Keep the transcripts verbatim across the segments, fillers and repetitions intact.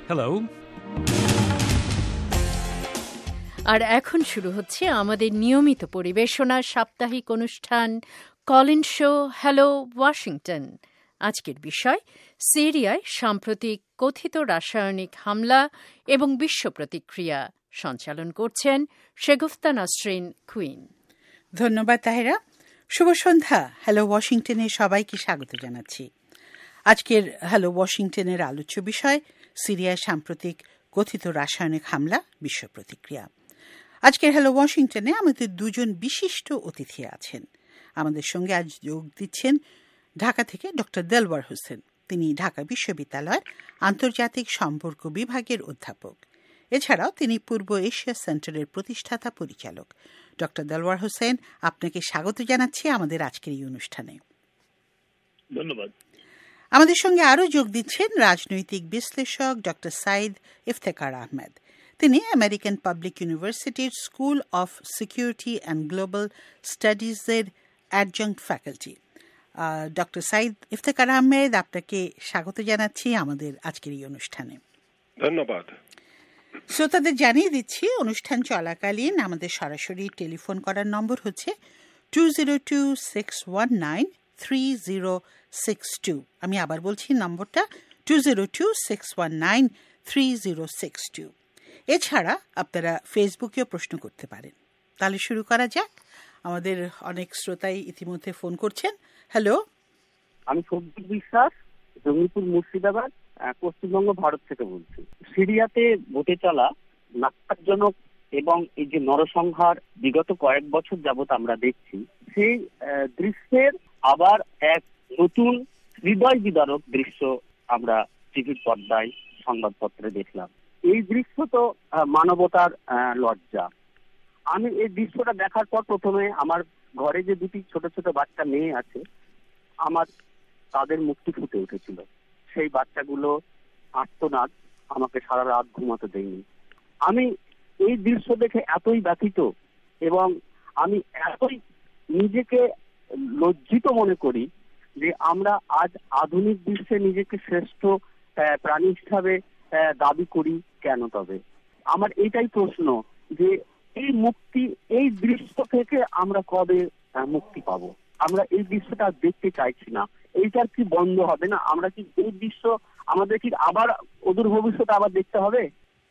Hello. আর এখন শুরু হচ্ছে আমাদের নিয়মিত পরিবেশনা সাপ্তাহিক অনুষ্ঠান কলিন শো হ্যালো ওয়াশিংটন। আজকের বিষয় সিরিয়ায় সাম্প্রতিক কথিত রাসায়নিক হামলা এবং বিশ্ব প্রতিক্রিয়া। সঞ্চালন করছেন শেগুফতা নাসরিন কুইন। ধন্যবাদ তাহেরা। শুভ সন্ধ্যা। হ্যালো ওয়াশিংটনে সবাইকে স্বাগত জানাচ্ছি। আজকের হ্যালো ওয়াশিংটনের আলোচ্য বিষয় সিরিয়ায় সাম্প্রতিক কথিত রাসায়নিক হামলা বিশ্ব প্রতিক্রিয়া। আজকের হ্যালো ওয়াশিংটনে আমাদের দুজন বিশিষ্ট অতিথি আছেন। আমাদের সঙ্গে আজ যোগ দিচ্ছেন ঢাকা থেকে ডক্টর দেলওয়ার হোসেন। তিনি ঢাকা বিশ্ববিদ্যালয়ের আন্তর্জাতিক সম্পর্ক বিভাগের অধ্যাপক। এছাড়াও তিনি পূর্ব এশিয়া সেন্টারের প্রতিষ্ঠাতা পরিচালক। ডক্টর দেলওয়ার হোসেন, আপনাকে স্বাগত জানাচ্ছি আমাদের আজকের এই অনুষ্ঠানে। ধন্যবাদ। আমাদের সঙ্গে আরও যোগ দিচ্ছেন রাজনৈতিক বিশ্লেষক ডক্টর সাইদ ইফতেখার আহমেদ। তিনি আমেরিকান পাবলিক ইউনিভার্সিটির school of security and global স্টাডিজের adjunct faculty. Doctor Saeed Iftekhar Ahmed, আপনাকে স্বাগত জানাচ্ছি আমাদের আজকের এই অনুষ্ঠানে। ধন্যবাদ। শ্রোতাদের জানিয়ে দিচ্ছি, অনুষ্ঠান চলাকালীন আমাদের সরাসরি টেলিফোন করার নম্বর হচ্ছে two zero two six one nine three zero six two. আমি আবার বলছি নম্বরটা two zero two six one nine three zero six two. এছাড়া আপনারা ফেসবুকেও প্রশ্ন করতে পারেন। তাহলে শুরু করা যাক। আমাদের অনেক শ্রোতাই ইতিমধ্যে ফোন করছেন। হ্যালো, আমি সব্যিক বিশ্বাস, জঙ্গিপুর মুর্শিদাবাদ, পশ্চিমবঙ্গ, ভারত থেকে বলছি। সিরিয়াতে ঘটে চলা নাট্যজনক এবং এই যে নরসংহার বিগত কয়েক বছর যাবত আমরা দেখছি, সেই দৃশ্যের আবার এক নতুন হৃদয় বিদারক দৃশ্য আমরা টিভির পর্দায় সংবাদপত্রে দেখলাম। এই দৃশ্য তো মানবতার লজ্জা। আমি এই দৃশ্যটা দেখার পর প্রথমে আমার ঘরে যে দুটি ছোট ছোট বাচ্চা মেয়ে আছে, আমার তাদের মুক্তি ফুটে উঠেছিল। সেই বাচ্চাগুলো আর্তনাদ আমাকে সারা রাত ঘুমাতে দেয়নি। আমি এই দৃশ্য দেখে এতই ব্যথিত এবং আমি এতই নিজেকে লজ্জিত মনে করি যে আমরা আজ আধুনিক বিশ্বে নিজেকে শ্রেষ্ঠ প্রাণী হিসাবে দাবি করি কেন? তবে আমার এইটাই প্রশ্ন যে এই মুক্তি, এই দৃশ্য থেকে আমরা কবে মুক্তি পাবো? আমরা এই দৃশ্যটা দেখতে চাইছি না। এইটার কি বন্ধ হবে না? আমরা কি এই দৃশ্য আমাদের কি আবার অদূর ভবিষ্যতে আবার দেখতে হবে?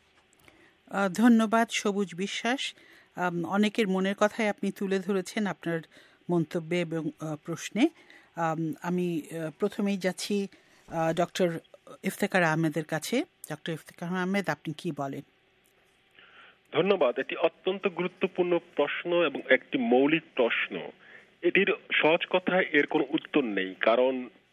ধন্যবাদ সবুজ বিশ্বাস। অনেকের মনের কথাই আপনি তুলে ধরেছেন আপনার মন্তব্যে এবং প্রশ্নে। আমি প্রথমেই যাচ্ছি ডক্টর ইফতেখার আহমেদের কাছে। ডক্টর ইফতেখার আহমেদ, আপনি কি বলেন? ধন্যবাদ। এটি অত্যন্ত গুরুত্বপূর্ণ প্রশ্ন এবং একটি মৌলিক প্রশ্ন। এটির সহজ কথায় এর কোনো উত্তর নেই, কারণ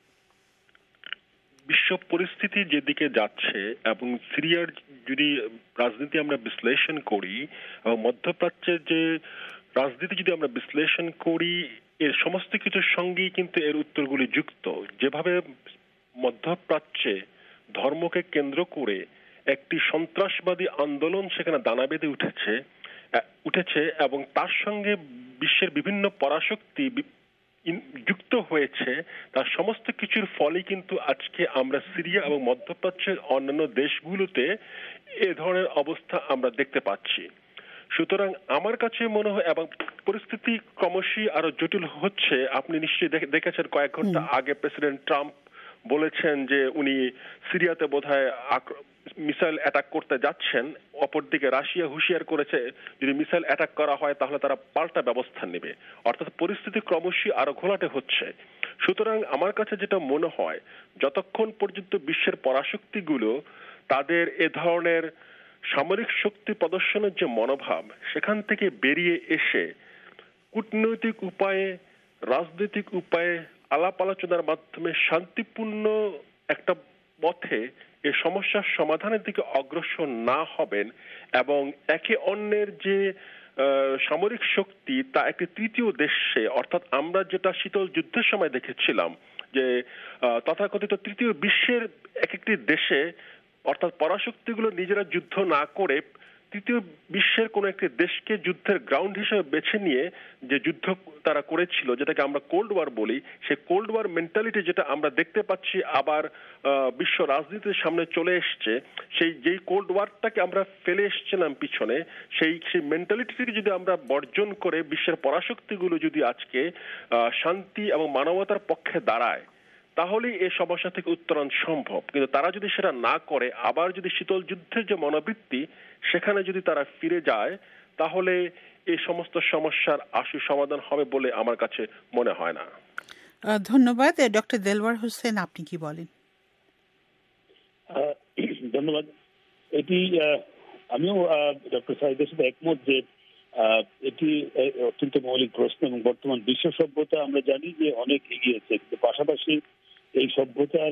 বিশ্ব পরিস্থিতি যেদিকে যাচ্ছে এবং সিরিয়ার যদি রাজনীতি আমরা বিশ্লেষণ করি এবং মধ্যপ্রাচ্যের যে রাজনীতি যদি আমরা বিশ্লেষণ করি, এর সমস্ত কিছুর সঙ্গেই কিন্তু এর উত্তরগুলি যুক্ত। যেভাবে মধ্যপ্রাচ্যে ধর্মকে কেন্দ্র করে একটি সন্ত্রাসবাদী আন্দোলন সেখানে দানা বেঁধে উঠেছে উঠেছে এবং তার সঙ্গে বিশ্বের বিভিন্ন পরাশক্তি যুক্ত হয়েছে, তার সমস্ত কিছুর ফলে কিন্তু আজকে আমরা সিরিয়া এবং মধ্যপ্রাচ্যের অন্যান্য দেশগুলোতে এ ধরনের অবস্থা আমরা দেখতে পাচ্ছি। সুতরাং আমার কাছে মনে হয় এবং পরিস্থিতি ক্রমশই আরো জটিল হচ্ছে। আপনি নিশ্চয়ই দেখেছেন কয়েক ঘন্টা আগে প্রেসিডেন্ট ট্রাম্প বলেছেন যে উনি সিরিয়াতে বোধহয় মিসাইল অ্যাটাক করতে যাচ্ছেন। অপরদিকে রাশিয়া হুঁশিয়ার করেছে যদি মিসাইল অ্যাটাক করা হয় তাহলে তারা পাল্টা ব্যবস্থা নেবে। অর্থাৎ পরিস্থিতি ক্রমশই আরো ঘোলাটে হচ্ছে। সুতরাং আমার কাছে যেটা মনে হয়, যতক্ষণ পর্যন্ত বিশ্বের পরাশক্তিগুলো তাদের এ ধরনের সামরিক শক্তি প্রদর্শনের যে মনোভাব, সেখান থেকে বেরিয়ে এসে কূটনৈতিক উপায়ে, রাজনৈতিক উপায়ে আলাপ আলোচনার মাধ্যমে শান্তিপূর্ণ একটা পথে এই সমস্যার সমাধানের দিকে অগ্রসর না হবেন এবং একে অন্যের যে সামরিক শক্তি তা একটি তৃতীয় দেশে, অর্থাৎ আমরা যেটা শীতল যুদ্ধের সময় দেখেছিলাম যে তথাকথিত তৃতীয় বিশ্বের এক একটি দেশে, অর্থাৎ পরাশক্তিগুলো নিজেরা যুদ্ধ না করে তৃতীয় বিশ্বের কোন একটি দেশকে যুদ্ধের গ্রাউন্ড হিসেবে বেছে নিয়ে যে যুদ্ধ তারা করেছিল, যেটাকে আমরা কোল্ড ওয়ার বলি, সেই কোল্ড ওয়ার মেন্টালিটি যেটা আমরা দেখতে পাচ্ছি আবার বিশ্ব রাজনীতির সামনে চলে এসছে, সেই যেই কোল্ড ওয়ারটাকে আমরা ফেলে এসেছিলাম পিছনে, সেই সেই মেন্টালিটিকে যদি আমরা বর্জন করে বিশ্বের পরাশক্তিগুলো যদি আজকে শান্তি এবং মানবতার পক্ষে দাঁড়ায়, তাহলেই এই সমস্যা থেকে উত্তরণ সম্ভব। কিন্তু তারা যদি সেটা না করে, আবার যদি শীতল যুদ্ধের যে মনোবৃত্তি সেখানে যদি তারা ফিরে যায়, তাহলে এই সমস্ত সমস্যার আশু সমাধান হবে বলে আমার কাছে মনে হয় না। ধন্যবাদ। ডক্টর দেলওয়ার হোসেন, আপনি কি বলেন? ধন্যবাদ। এটি আমিও ডক্টর সাহিদের সাথে একমত যে এটি অত্যন্ত মৌলিক প্রশ্ন এবং বর্তমান বিশ্ব সভ্যতা আমরা জানি যে অনেক এগিয়েছে, কিন্তু পাশাপাশি এই সভ্যতার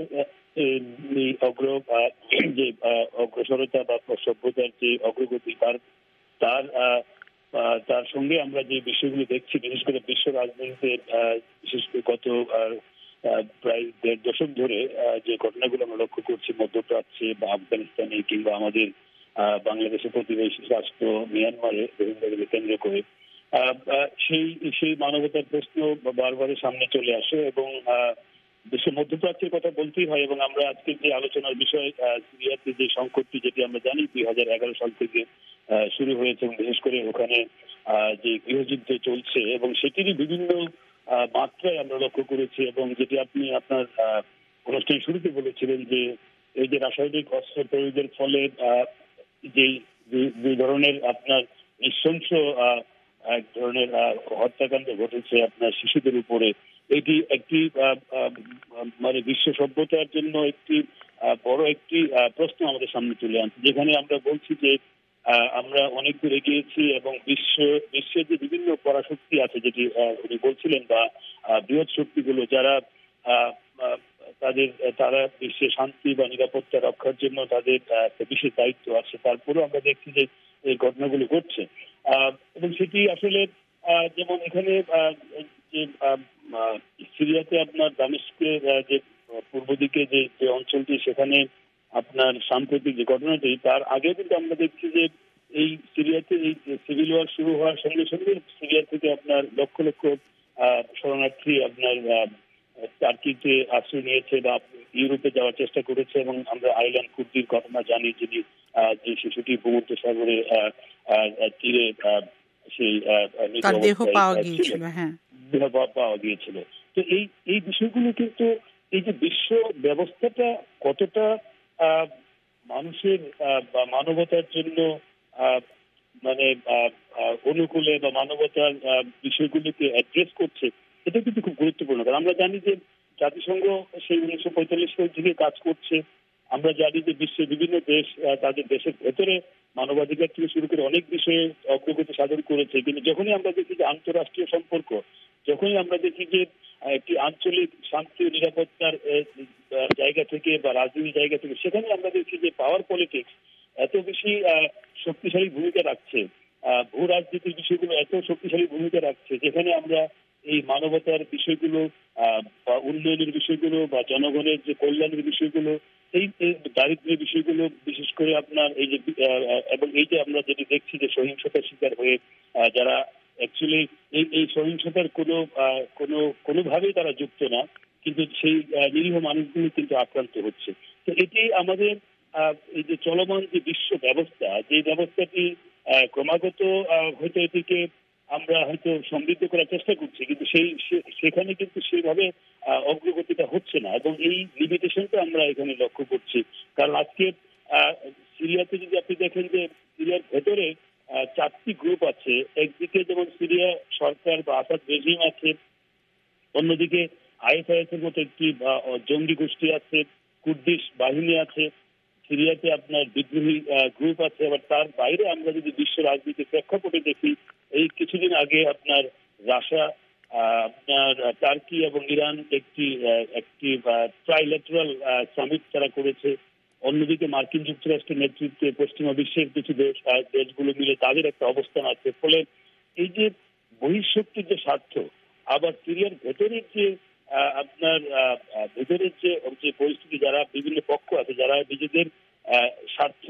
অগ্র যে অগ্রসরতা বা সভ্যতার যে অগ্রগতি তার তার তার সঙ্গে আমরা যে বিষয়গুলো দেখছি, বিশেষ করে বিশ্ব রাজনীতিতে বিশেষ করে গত প্রায় দেড় দশক ধরে যে ঘটনাগুলো আমরা লক্ষ্য করছি মধ্যপ্রাচ্যে বা আফগানিস্তানে কিংবা আমাদের বাংলাদেশের প্রতিবেশী রাষ্ট্র মিয়ানমারে রোহিঙ্গাকে কেন্দ্র করে, সেই সেই মানবতার প্রশ্ন বারবারের সামনে চলে আসে এবং বিশ্ব মধ্যপ্রাচ্যের কথা বলতেই হয়। এবং আমরা আজকের যে আলোচনার বিষয় সিরিয়াতে যে সংকটটি, যেটি আমরা জানি দুই হাজার এগারো সাল থেকে শুরু হয়েছে এবং বিশেষ করে ওখানে যে গৃহযুদ্ধ চলছে এবং সেটিরই বিভিন্ন মাত্রায় আমরা লক্ষ্য করেছি। এবং যেটি আপনি আপনার অনুষ্ঠানের শুরুতে বলেছিলেন যে এই যে রাসায়নিক অস্ত্র প্রয়োগের ফলে যে দুই ধরনের আপনার নৃশংস এক ধরনের হত্যাকাণ্ড ঘটেছে আপনার শিশুদের উপরে, এটি একটি মানে বিশ্ব সভ্যতার জন্য একটি বড় একটি প্রশ্ন আমাদের সামনে তুলে আনছে, যেখানে আমরা বলছি যে আমরা অনেক দূর এগিয়েছি এবং বিশ্ব বিশ্বের যে বিভিন্ন পরাশক্তি আছে, যেটি উনি বলছিলেন, বা বৃহৎ শক্তিগুলো যারা তাদের তারা বিশ্বে শান্তি বা নিরাপত্তা রক্ষার জন্য তাদের একটা বিশেষ দায়িত্ব আছে, তারপরেও আমরা দেখছি যে এই ঘটনাগুলো ঘটছে। এবং সেটি আসলে যেমন এখানে যে সিরিয়াতে আপনার দামেস্কের যে পূর্ব দিকে যে যে অঞ্চলটি, সেখানে আপনার সাম্প্রতিক যে ঘটনাটি, তার আগে কিন্তু আমরা দেখছি যে এই সিরিয়াতে এই সিভিল ওয়ার শুরু হওয়ার সঙ্গে সঙ্গে সিরিয়া থেকে আপনার লক্ষ লক্ষ শরণার্থী আপনার টার্কিতে আশ্রয় নিয়েছে বা ইউরোপে যাওয়ার চেষ্টা করেছে। এবং আমরা আইল্যান্ড কুর্দির ঘটনা জানি, যিনি যে শিশুটি ভূমধ্য সাগরে তীরে সেই দেহ পাওয়া গিয়েছিল হ্যাঁ দেহ পাওয়া গিয়েছিল। তো এই এই বিষয়গুলো কিন্তু এই যে বিশ্ব ব্যবস্থাটা কতটা মানুষের বা মানবতার জন্য মানে অনুকূলে বা মানবতার বিষয়গুলিকে অ্যাড্রেস করছে, এটা কিন্তু খুব গুরুত্বপূর্ণ। কারণ আমরা জানি যে জাতিসংঘ সেই উনিশশো পঁয়তাল্লিশ সাল থেকে কাজ করছে। আমরা জানি যে বিশ্বের বিভিন্ন দেশ তাদের দেশের ভেতরে মানবাধিকার থেকে শুরু করে অনেক বিষয়ে অগ্রগতি সাধন করেছে, কিন্তু যখনই আমরা দেখি যে আন্তঃরাষ্ট্রীয় সম্পর্ক, যখনই আমরা দেখি যে একটি আঞ্চলিক শান্তি ও নিরাপত্তার জায়গা থেকে বা রাজনীতির জায়গা থেকে, সেখানে আমরা দেখি যে পাওয়ার পলিটিক্স এত বেশি শক্তিশালী ভূমিকা রাখছে, ভূ রাজনীতির বিষয়গুলো এত শক্তিশালী ভূমিকা রাখছে, যেখানে আমরা এই মানবতার বিষয়গুলো বা উন্নয়নের বিষয়গুলো বা জনগণের যে কল্যাণের বিষয়গুলো, এই দারিদ্র্যের বিষয়গুলো বিশেষ করে আপনার এই যে এবং এই যে আমরা যেটি দেখছি যে সহিংসতার শিকার হয়ে যারা অ্যাকচুয়ালি এই এই সহিংসতার কোনো কোনো কোনোভাবেই তারা যুক্ত না, কিন্তু সেই নিরীহ মানুষগুলো কিন্তু আক্রান্ত হচ্ছে। তো এটি আমাদের এই যে চলমান যে বিশ্ব ব্যবস্থা, যে ব্যবস্থাটি ক্রমাগত হয়তো এটিকে আমরা হয়তো সমৃদ্ধ করার চেষ্টা করছি, কিন্তু সেই সেখানে কিন্তু সেইভাবে অগ্রগতিটা হচ্ছে না। এবং এই লিমিটেশনটা আমরা এখানে লক্ষ্য করছি। কারণ আজকে সিরিয়াতে যদি আপনি দেখেন যে সিরিয়ার ভেতরে চারটি গ্রুপ আছে। একদিকে যেমন সিরিয়া সরকার বা আসাদ রেজিম আছে, অন্যদিকে আইএসআইএস এর মতো একটি জঙ্গি গোষ্ঠী আছে, কুর্দিশ বাহিনী আছে, সিরিয়াতে আপনার বিদ্রোহী গ্রুপ আছে। আবার তার বাইরে আমরা যদি বিশ্ব রাজনীতির প্রেক্ষাপটে দেখি, এই কিছুদিন আগে আপনার রাশিয়া, আপনার টার্কি এবং ইরান একটি একটি ট্রাইল্যাটারাল সামিট তারা করেছে। অন্যদিকে মার্কিন যুক্তরাষ্ট্রের নেতৃত্বে পশ্চিমা বিশ্বের কিছু দেশ দেশগুলো মিলে তাদের একটা অবস্থান আছে। ফলে এই যে বহিঃশক্তির যে স্বার্থ, আবার সিরিয়ার ভেতরের যে আপনার ভেতরের যে যে পরিস্থিতি, যারা বিভিন্ন পক্ষ আছে যারা নিজেদের স্বার্থ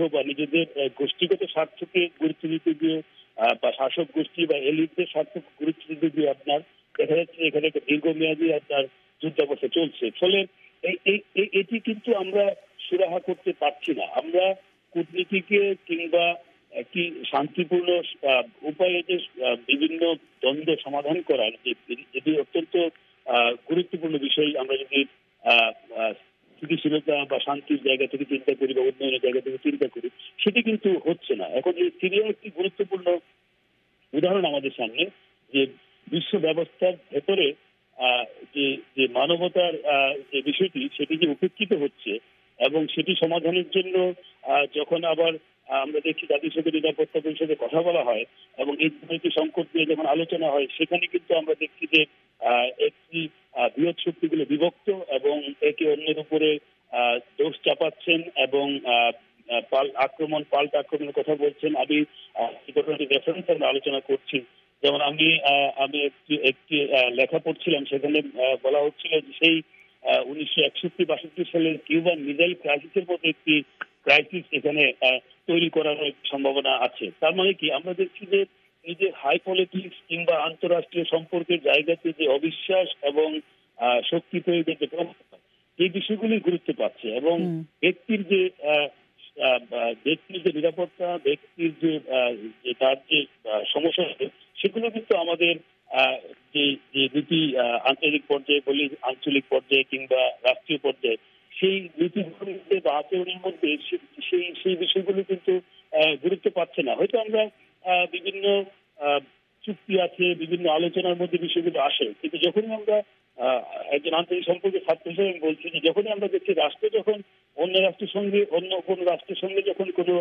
বা নিজেদের গোষ্ঠীগত স্বার্থকে গুরুত্ব দিতে গিয়ে বা শাসক গোষ্ঠী বা এলিটদের স্বার্থকে গুরুত্ব দিতে গিয়ে আপনার দেখা যাচ্ছে এখানে একটা দীর্ঘমেয়াদী আপনার যুদ্ধাবস্থা চলছে। ফলে এটি কিন্তু আমরা সুরাহা করতে পারছি না। আমরা কূটনীতিকে কিংবা একটি শান্তিপূর্ণ উপায়ে যে বিভিন্ন দ্বন্দ্ব সমাধান করার যে যেটি অত্যন্ত গুরুত্বপূর্ণ বিষয়, আমরা যদি স্থিতিশীলতা বা শান্তির জায়গা থেকে চিন্তা করি বা উন্নয়নের জায়গা থেকে চিন্তা করি, সেটি কিন্তু হচ্ছে না। এখন এই সিরিয়া একটি গুরুত্বপূর্ণ উদাহরণ আমাদের সামনে, যে বিশ্ব ব্যবস্থার ভেতরে যে যে মানবতার যে বিষয়টি সেটি যে উপেক্ষিত হচ্ছে এবং সেটি সমাধানের জন্য যখন আবার আমরা দেখি জাতিসংঘ নিরাপত্তা পরিষদে কথা বলা হয় এবং এই ধরনের সংকট নিয়ে যখন আলোচনা হয়, সেখানে কিন্তু আমরা দেখছি যে একটি বৃহৎ শক্তিগুলো বিভক্ত এবং একে অন্যের উপরে দোষ চাপাচ্ছেন এবং আক্রমণ পাল্টা আক্রমণের কথা বলছেন। আমি এই ঘটনাটি রেফারেন্স আমরা আলোচনা করছি। যেমন আমি আমি একটি একটি লেখা পড়ছিলাম, সেখানে বলা হচ্ছিল যে সেই উনিশশো একষট্টি বাষট্টি সালের কিউবান মিসাইল ক্রাইসিসের মধ্যে একটি ক্রাইসিস এখানে তৈরি করার সম্ভাবনা আছে। তার মানে কি, আমরা দেখছি যে এই যে হাই পলিটিক্স কিংবা আন্তঃরাষ্ট্রীয় সম্পর্কের জায়গাতে যে অবিশ্বাস এবং শক্তি প্রয়োগের যে প্রবণতা, এই বিষয়গুলি গুরুত্ব পাচ্ছে এবং ব্যক্তির যে ব্যক্তির যে নিরাপত্তা, ব্যক্তির যে তার যে সমস্যা, সেগুলো কিন্তু আমাদের যে যে দুটি আন্তর্জাতিক পর্যায়ে বলি, আঞ্চলিক পর্যায়ে কিংবা রাষ্ট্রীয় পর্যায়ে, সেই নীতিগুলোর মধ্যে বা আচরণের মধ্যে সেই সেই বিষয়গুলো কিন্তু গুরুত্ব পাচ্ছে না। হয়তো আমরা বিভিন্ন চুক্তি আছে, বিভিন্ন আলোচনার মধ্যে বিষয়গুলো আসে, কিন্তু যখনই আমরা একজন আন্তর্জাতিক সম্পর্কের ছাত্র হিসেবে বলছি যে যখনই আমরা দেখছি রাষ্ট্র যখন অন্য রাষ্ট্রের সঙ্গে অন্য কোনো রাষ্ট্রের সঙ্গে যখন কোনো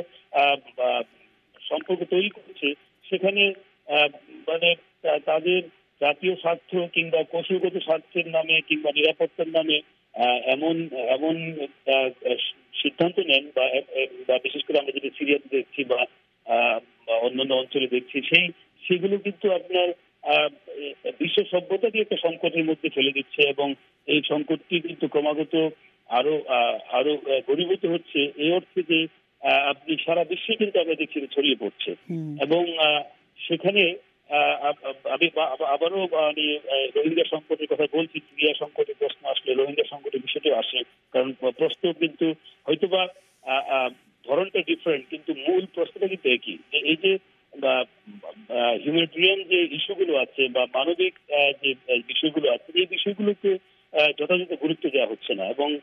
সম্পর্ক তৈরি করছে, সেখানে মানে তাদের জাতীয় স্বার্থ কিংবা কৌশলগত স্বার্থের নামে কিংবা নিরাপত্তার নামে এমন এমন সিদ্ধান্ত নেন বা বিশেষ করে আমরা যদি সিরিয়াতে দেখছি বা অন্যান্য অঞ্চলে দেখছি, সেই সেগুলো কিন্তু আপনার বিশ্ব সভ্যতাকে একটা সংকটের মধ্যে ফেলে দিচ্ছে এবং এই সংকটটি কিন্তু ক্রমাগত আরো আরো ঘনীভূত হচ্ছে এই অর্থে যে আপনি সারা বিশ্বে কিন্তু আমরা দেখছি ছড়িয়ে পড়ছে এবং সেখানে আমি আবারও মানে রোহিঙ্গা সংকটের কথা বলছি। সিরিয়া সংকটের প্রশ্ন আসলে রোহিঙ্গা সংকটের বিষয়টিও আসে, কারণ প্রশ্ন কিন্তু হয়তোবা ধরনটা ডিফারেন্ট, কিন্তু মূল প্রশ্নটা কিন্তু একই। এই যে হিউম্যানিটেরিয়ান যে ইস্যুগুলো আছে বা মানবিক যে বিষয়গুলো আছে, এই বিষয়গুলোকে যথাযথ গুরুত্ব দেওয়া হচ্ছে না এবং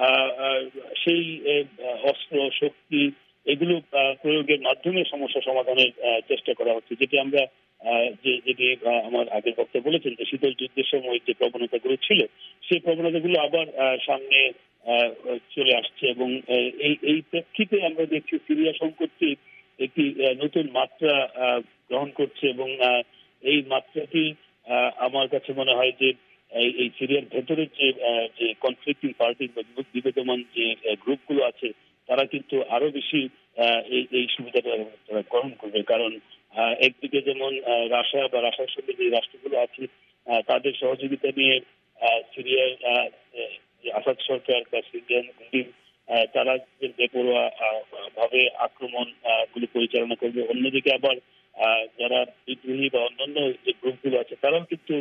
সেই অস্ত্র শক্তি এগুলো প্রয়োগের মাধ্যমে সমস্যা সমাধানের চেষ্টা করা হচ্ছে, যেটি আমরা যে যেটি আমার আগের বক্তব্য বলেছেন যে শীতল যুদ্ধের সময় যে প্রবণতাগুলো ছিল, সেই প্রবণতাগুলো আবার সামনে চলে আসছে এবং এই এই প্রেক্ষিতে আমরা দেখছি সিরিয়া সংকটটি একটি নতুন মাত্রা গ্রহণ করছে এবং এই মাত্রাটি আমার কাছে মনে হয় যে এই সিরিয়ার ভেতরের যে যে কনফ্লিক্টিং পার্টি বা বিবেদমান যে গ্রুপগুলো আছে, তারা কিন্তু আরো বেশি এই এই সুবিধাটা তারা গ্রহণ করবে। কারণ একদিকে যেমন রাশিয়া বা রাশিয়ার সঙ্গে যে রাষ্ট্রগুলো আছে তাদের সহযোগিতা নিয়ে সিরিয়ার আসাদ সরকার বা সিরিয়ান তারা যে বেপরোয়া ভাবে আক্রমণ গুলো পরিচালনা করবে, অন্যদিকে আবার যারা বিদ্রোহী বা অন্যান্য যে গ্রুপগুলো আছে তারাও কিন্তু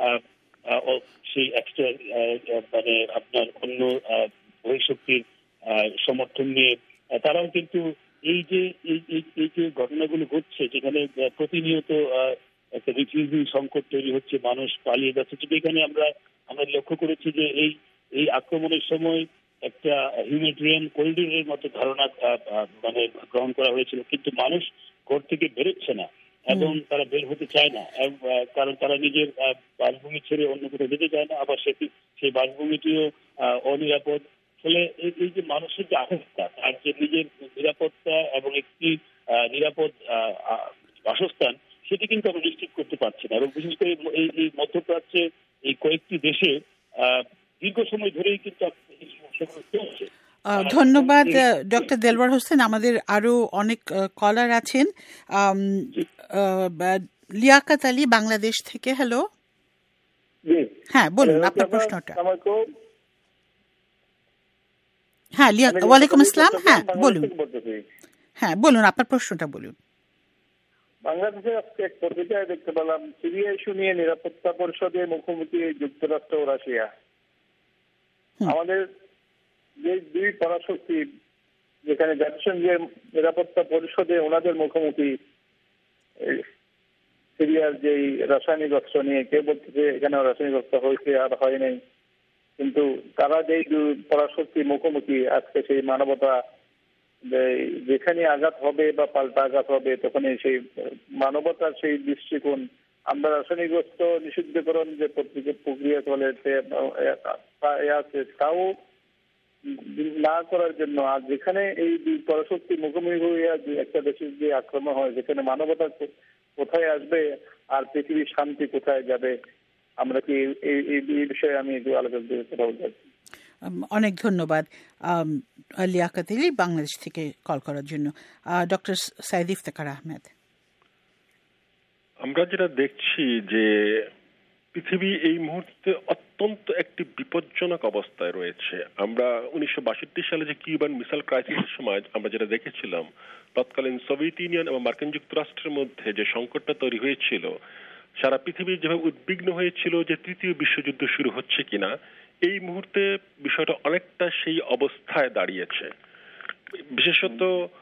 সেই এক্সট্রা মানে আপনার অন্য বহিঃশক্তির সমর্থন নিয়ে তারাও কিন্তু এই যে এই যে ঘটনাগুলো ঘটছে, যেখানে প্রতিনিয়ত একটা রিফিউজি সংকট তৈরি হচ্ছে, মানুষ পালিয়ে যাচ্ছে, কিন্তু এখানে আমরা আমরা লক্ষ্য করেছি যে এই এই আক্রমণের সময় একটা হিউম্যানিটেরিয়ান করিডোরের মতো ধারণা মানে গ্রহণ করা হয়েছিল, কিন্তু মানুষ ঘর থেকে বেরোচ্ছে না এবং তারা বের হতে চায় না, কারণ তারা নিজের বাসভূমি ছেড়ে অন্য কোথাও যেতে চায় না, আবার সেটি সেই বাসভূমিটিও অনিরাপদ। ফলে এই যে মানুষের যে আকাঙ্ক্ষা, তার যে নিজের নিরাপত্তা এবং একটি নিরাপদ বাসস্থান, সেটি কিন্তু আমরা নিশ্চিত করতে পারছি না এবং বিশেষ করে এই এই মধ্যপ্রাচ্যে এই কয়েকটি দেশে দীর্ঘ সময় ধরেই কিন্তু এই সমস্যাগুলো চলছে। ধন্যবাদ ডক্টর দেলওয়ার হোসেন। আমাদের আরো অনেক কলার আছেন। লিয়াকত আলী বাংলাদেশ থেকে। হ্যালো, হ্যাঁ বলুন আপনার প্রশ্নটা। হ্যাঁ, ওয়ালাইকুম আসসালাম। হ্যাঁ বলুন। হ্যাঁ বলুন, আপনার প্রশ্নটা বলুন। বাংলাদেশে আজকে এক পত্রিকায় দেখতে পেলাম সিরিয়া ইস্যু নিয়ে নিরাপত্তা পরিষদে মুখোমুখি যুক্তরাষ্ট্র ও রাশিয়া। আমাদের যে দুই পরাশক্তি যেখানে জাতিসংঘের নিরাপত্তা পরিষদে ওনাদের মুখোমুখি সিরিয়ার যেই রাসায়নিক অস্ত্র নিয়ে, কেউ বলতেছে এখানে রাসায়নিক অস্ত্র হয়েছে আর হয় নাই, কিন্তু তারা যেই দুই পরাশক্তি মুখোমুখি আজকে সেই মানবতা যেখানে আঘাত হবে বা পাল্টা আঘাত হবে তখন সেই মানবতার সেই দৃষ্টিকোণ, আমরা রাসায়নিক অস্ত্র নিষিদ্ধকরণ যে প্রক্রিয়া চলে আছে তাও না করার জন্য, আর যেখানে এই পরাশক্তি মুখোমুখি হয়ে একটা দেশের যে আক্রমণ হয় যেখানে মানবতা কোথায় আসবে আর পৃথিবীর শান্তি কোথায় যাবে, আমরা কি এই বিষয়ে আমি একটু আলোচনা করতে পারবো? অনেক ধন্যবাদ লিয়াকত আলী বাংলাদেশ থেকে কল করার জন্য। ডক্টর সাইদ ইফতেখার আহমেদ, আমরা যেটা দেখছি যে পৃথিবী এই মুহূর্তে অত্যন্ত একটি বিপজ্জনক অবস্থায় রয়েছে। আমরা উনিশশো বাষট্টি সালে যে কিউবান মিসাইল ক্রাইসিসের সময় আমরা যেটা দেখেছিলাম, তৎকালীন সোভিয়েত ইউনিয়ন এবং মার্কিন যুক্তরাষ্ট্রের মধ্যে যে সংকটটা তৈরি হয়েছিল, সারা পৃথিবী যেভাবে উদ্বিগ্ন হয়েছিল যে তৃতীয় বিশ্বযুদ্ধ শুরু হচ্ছে কিনা, এই মুহূর্তে বিষয়টা অনেকটা সেই অবস্থায় দাঁড়িয়েছে। বিশেষত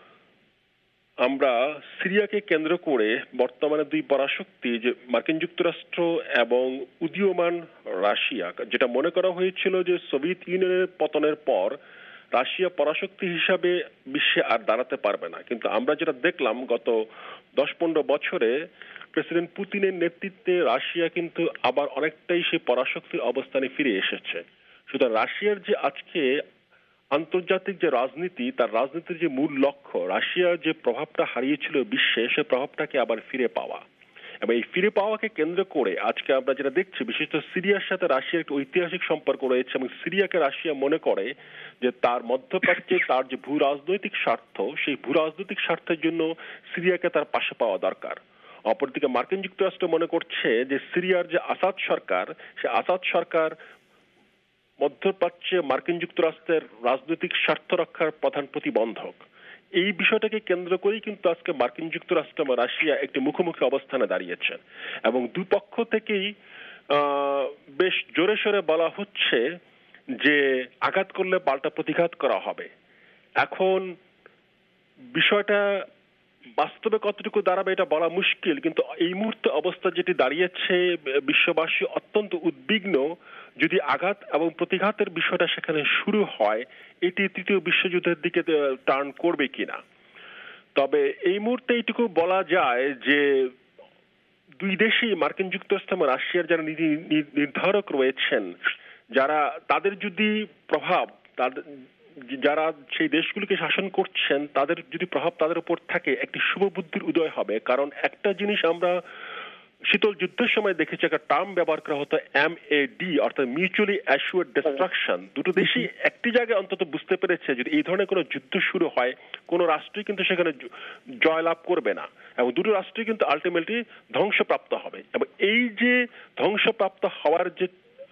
আমরা সিরিয়াকে কেন্দ্র করে বর্তমানে দুই পরাশক্তি যে মার্কিন যুক্তরাষ্ট্র এবং উদীয়মান রাশিয়া, যেটা মনে করা হয়েছিল যে সোভিয়েত ইউনিয়নের পতনের পর রাশিয়া পরাশক্তি হিসাবে বিশ্বে আর দাঁড়াতে পারবে না, কিন্তু আমরা যেটা দেখলাম গত দশ পনেরো বছরে প্রেসিডেন্ট পুতিনের নেতৃত্বে রাশিয়া কিন্তু আবার অনেকটাই সেই পরাশক্তির অবস্থানে ফিরে এসেছে। সুতরাং রাশিয়ার যে আজকে আন্তর্জাতিক যে রাজনীতি, তার রাজনীতির যে মূল লক্ষ্য, রাশিয়ার যে প্রভাবটা হারিয়েছিল বিশ্বে, সে প্রভাবটাকে আবার ফিরে পাওয়া, এবং এই ফিরে পাওয়াকে কেন্দ্র করে আজকে আমরা যেটা দেখছি, বিশেষত সিরিয়ার সাথে রাশিয়ার একটা ঐতিহাসিক সম্পর্ক রয়েছে এবং সিরিয়াকে রাশিয়া মনে করে যে তার মধ্যপ্রাচ্যে তার যে ভূ রাজনৈতিক স্বার্থ, সেই ভূ রাজনৈতিক স্বার্থের জন্য সিরিয়াকে তার পাশে পাওয়া দরকার। অপরদিকে মার্কিন যুক্তরাষ্ট্র মনে করছে যে সিরিয়ার যে আসাদ সরকার, সে আসাদ সরকার মধ্যপ্রাচ্যে মার্কিন যুক্তরাষ্ট্রের রাজনৈতিক স্বার্থ রক্ষার প্রধান প্রতিবন্ধক। এই বিষয়টাকে কেন্দ্র করেই কিন্তু আজকে মার্কিন যুক্তরাষ্ট্র এবং রাশিয়া একটি মুখোমুখি অবস্থানে দাঁড়িয়েছে এবং দুপক্ষ থেকেই বেশ জোরে সোরে বলা হচ্ছে যে আঘাত করলে পাল্টা প্রতিঘাত করা হবে। এখন বিষয়টা বাস্তবে কতটুকু দাঁড়াবে এটা বলা মুশকিল, কিন্তু এই মুহূর্তে অবস্থা যেটি দাঁড়িয়েছে, বিশ্ববাসী অত্যন্ত উদ্বিগ্ন। যদি আঘাত এবং প্রতিঘাতের বিষয়টা সেখানে শুরু হয়, এটি তৃতীয় বিশ্বযুদ্ধের দিকে টার্ন করবে কিনা। তবে এই মুহূর্তে এইটুকু বলা যায় যে দুই দেশই মার্কিন যুক্তরাষ্ট্র এবং রাশিয়ার যারা নীতি নির্ধারক রয়েছেন, যারা তাদের যদি প্রভাব, তাদের যারা সেই দেশগুলিকে শাসন করছেন, তাদের যদি প্রভাব তাদের উপর থাকে, একটি শুভ বুদ্ধির উদয় হবে। কারণ একটা জিনিস আমরা শীতল যুদ্ধের সময় দেখেছি, একটা টার্ম ব্যবহার করা হতো এম এ ডি, অর্থাৎ মিউচুয়ালি অ্যাসুয়ার্ড ডিস্ট্রাকশন। দুটো দেশই একটি জায়গায় অন্তত বুঝতে পেরেছে যদি এই ধরনের কোনো যুদ্ধ শুরু হয়, কোনো রাষ্ট্রই কিন্তু সেখানে জয়লাভ করবে না এবং দুটো রাষ্ট্রই কিন্তু আলটিমেটলি ধ্বংসপ্রাপ্ত হবে। এবং এই যে ধ্বংসপ্রাপ্ত হওয়ার যে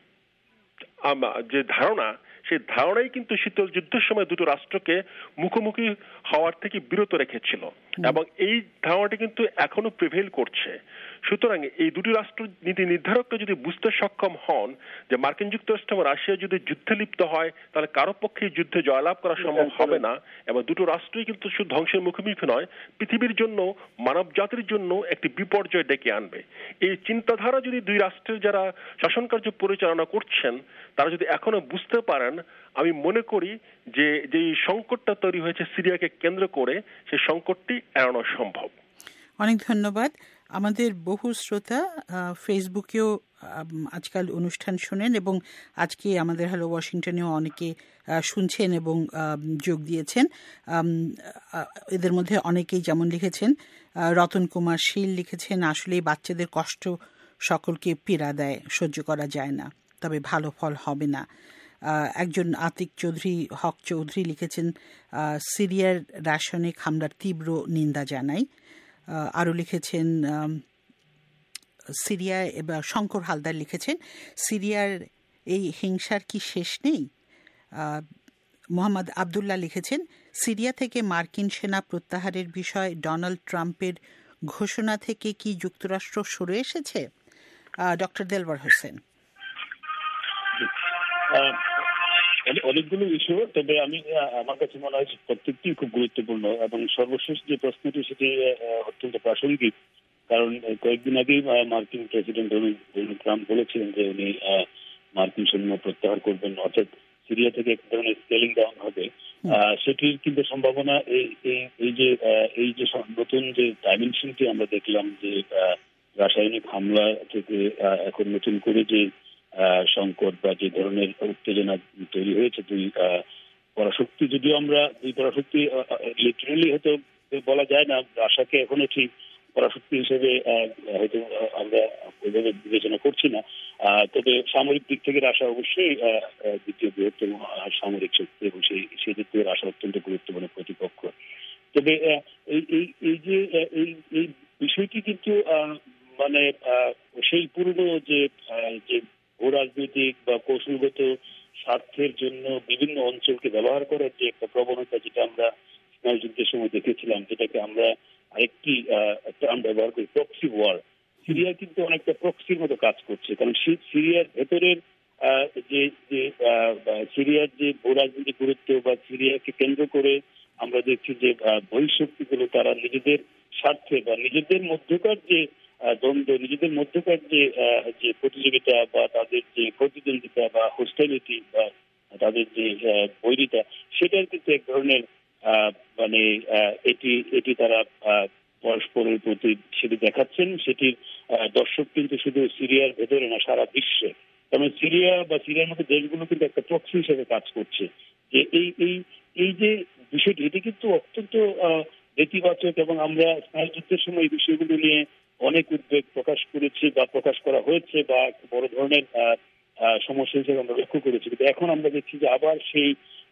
যে ধারণা, সেই ধারণাই কিন্তু শীতল যুদ্ধের সময় দুটো রাষ্ট্রকে মুখোমুখি হওয়ার থেকে বিরত রেখেছিল এবং এই ধারণাটি কিন্তু এখনো প্রিভেল করছে। সুতরাং এই দুটি রাষ্ট্র নীতি নির্ধারকরা যদি বুঝতে সক্ষম হন যে মার্কিন যুক্তরাষ্ট্র এবং রাশিয়া যদি যুদ্ধে লিপ্ত হয়, তাহলে কারো পক্ষে যুদ্ধে জয়লাভ করা সম্ভব হবে না এবং দুটো রাষ্ট্রই কিন্তু শুধু ধ্বংসের মুখোমুখি নয়, পৃথিবীর জন্য, মানব জাতির জন্য একটি বিপর্যয় ডেকে আনবে। এই চিন্তাধারা যদি দুই রাষ্ট্রের যারা শাসন কার্য পরিচালনা করছেন তারা যদি এখনো বুঝতে পারেন, আমি মনে করি যে যে সংকটটা তৈরি হয়েছে সিরিয়াকে কেন্দ্র করে, সেই সংকটটি এড়ানো সম্ভব। অনেক ধন্যবাদ। আমাদের বহু শ্রোতা ফেসবুকেও আজকাল অনুষ্ঠান শোনেন এবং আজকে আমাদের হ্যালো ওয়াশিংটনেও অনেকে শুনছেন এবং যোগ দিয়েছেন। এদের মধ্যে অনেকেই যেমন লিখেছেন, রতন কুমার শীল লিখেছেন, আসলে বাচ্চাদের কষ্ট সকলকে পীড়া দেয়, সহ্য করা যায় না, তবে ভালো ফল হবে না। একজন আতিক চৌধুরী হক চৌধুরী লিখেছেন, সিরিয়ার রাসায়নিক হামলার তীব্র নিন্দা জানাই। আরও লিখেছেন সিরিয়া, এবার শঙ্কর হালদার লিখেছেন, সিরিয়ার এই হিংসার কি শেষ নেই? মোহাম্মদ আবদুল্লাহ লিখেছেন, সিরিয়া থেকে মার্কিন সেনা প্রত্যাহারের বিষয়ে ডোনাল্ড ট্রাম্পের ঘোষণা থেকে কি যুক্তরাষ্ট্র সরে এসেছে? ডক্টর দেলওয়ার হোসেন। অনেকগুলো ইস্যু, তবে আমি আমার কাছে মনে হয় প্রত্যেকটি খুব গুরুত্বপূর্ণ এবং সর্বশেষ যে প্রশ্নটি সেটি অত্যন্ত প্রাসঙ্গিক। কারণ কয়েকদিন আগেই মার্কিন প্রেসিডেন্ট ডোনাল্ড ট্রাম্প বলেছিলেন যে উনি মার্কিন সৈন্য প্রত্যাহার করবেন, অর্থাৎ সিরিয়া থেকে এক ধরনের স্কেলিং ডাউন হবে। সেটির কিন্তু সম্ভাবনা এই এই যে এই যে নতুন যে ডাইমেনশনটি আমরা দেখলাম, যে রাসায়নিক হামলা থেকে এখন নতুন করে যে সংকট বা যে ধরনের উত্তেজনা তৈরি হয়েছে, দুই পরাশক্তি, যদিও আমরা দুই পরাশক্তি লিটারেলি হয়তো বলা যায় না, রাশাকে এখনো ঠিক পরাশক্তি হিসেবে হয়তো আমরা ওইভাবে বিবেচনা করছি না, তবে সামরিক দিক থেকে রাশা অবশ্যই দ্বিতীয় বৃহত্তম সামরিক শক্তি এবং সেই সেই দিক থেকে রাশা অত্যন্ত গুরুত্বপূর্ণ প্রতিপক্ষ। তবে এই এই যে এই এই বিষয়টি কিন্তু মানে সেই পুরনো যে যে ভূরাজনৈতিক বা কৌশলগত স্বার্থের জন্য বিভিন্ন অঞ্চলকে ব্যবহার করার যে একটা প্রবণতা, যেটা আমরা যুদ্ধের সময় দেখেছিলাম, যেটাকে আমরা আরেকটি টার্ম ব্যবহার করি, প্রক্সি ওয়ার। সিরিয়া কিন্তু অনেকটা প্রক্সির মতো কাজ করছে, কারণ সিরিয়ার ভেতরের যে যে সিরিয়ার যে ভূরাজনৈতিক গুরুত্ব বা সিরিয়াকে কেন্দ্র করে আমরা দেখছি যে বহিঃশক্তিগুলো তারা নিজেদের স্বার্থে বা নিজেদের মধ্যকার যে দ্বন্দ্ব, নিজেদের মধ্যকার যে যে প্রতিযোগিতা বা তাদের যে প্রতিদ্বন্দ্বিতা বা হোস্টাইলিটি বা তাদের যে বৈরিতা, সেটার কিন্তু এক ধরনের মানে এটি এটি তারা পরস্পরের প্রতি সেটি দেখাচ্ছেন। সেটির দর্শক কিন্তু শুধু সিরিয়ার ভেতরে না, সারা বিশ্বে। কারণ সিরিয়া বা সিরিয়ার মতো দেশগুলো কিন্তু একটা প্রক্সি হিসেবে কাজ করছে। যে এই এই এই যে বিষয়টি, এটি কিন্তু অত্যন্ত নেতিবাচক এবং আমরা স্নায়ুযুদ্ধের সময় এই বিষয়গুলো নিয়ে অনেক উদ্বেগ প্রকাশ করেছি বা প্রকাশ করা হয়েছে বা বড় ধরনের সমস্যা হিসেবে আমরা লক্ষ্য করেছি। কিন্তু এখন আমরা দেখছি যে আবার সেই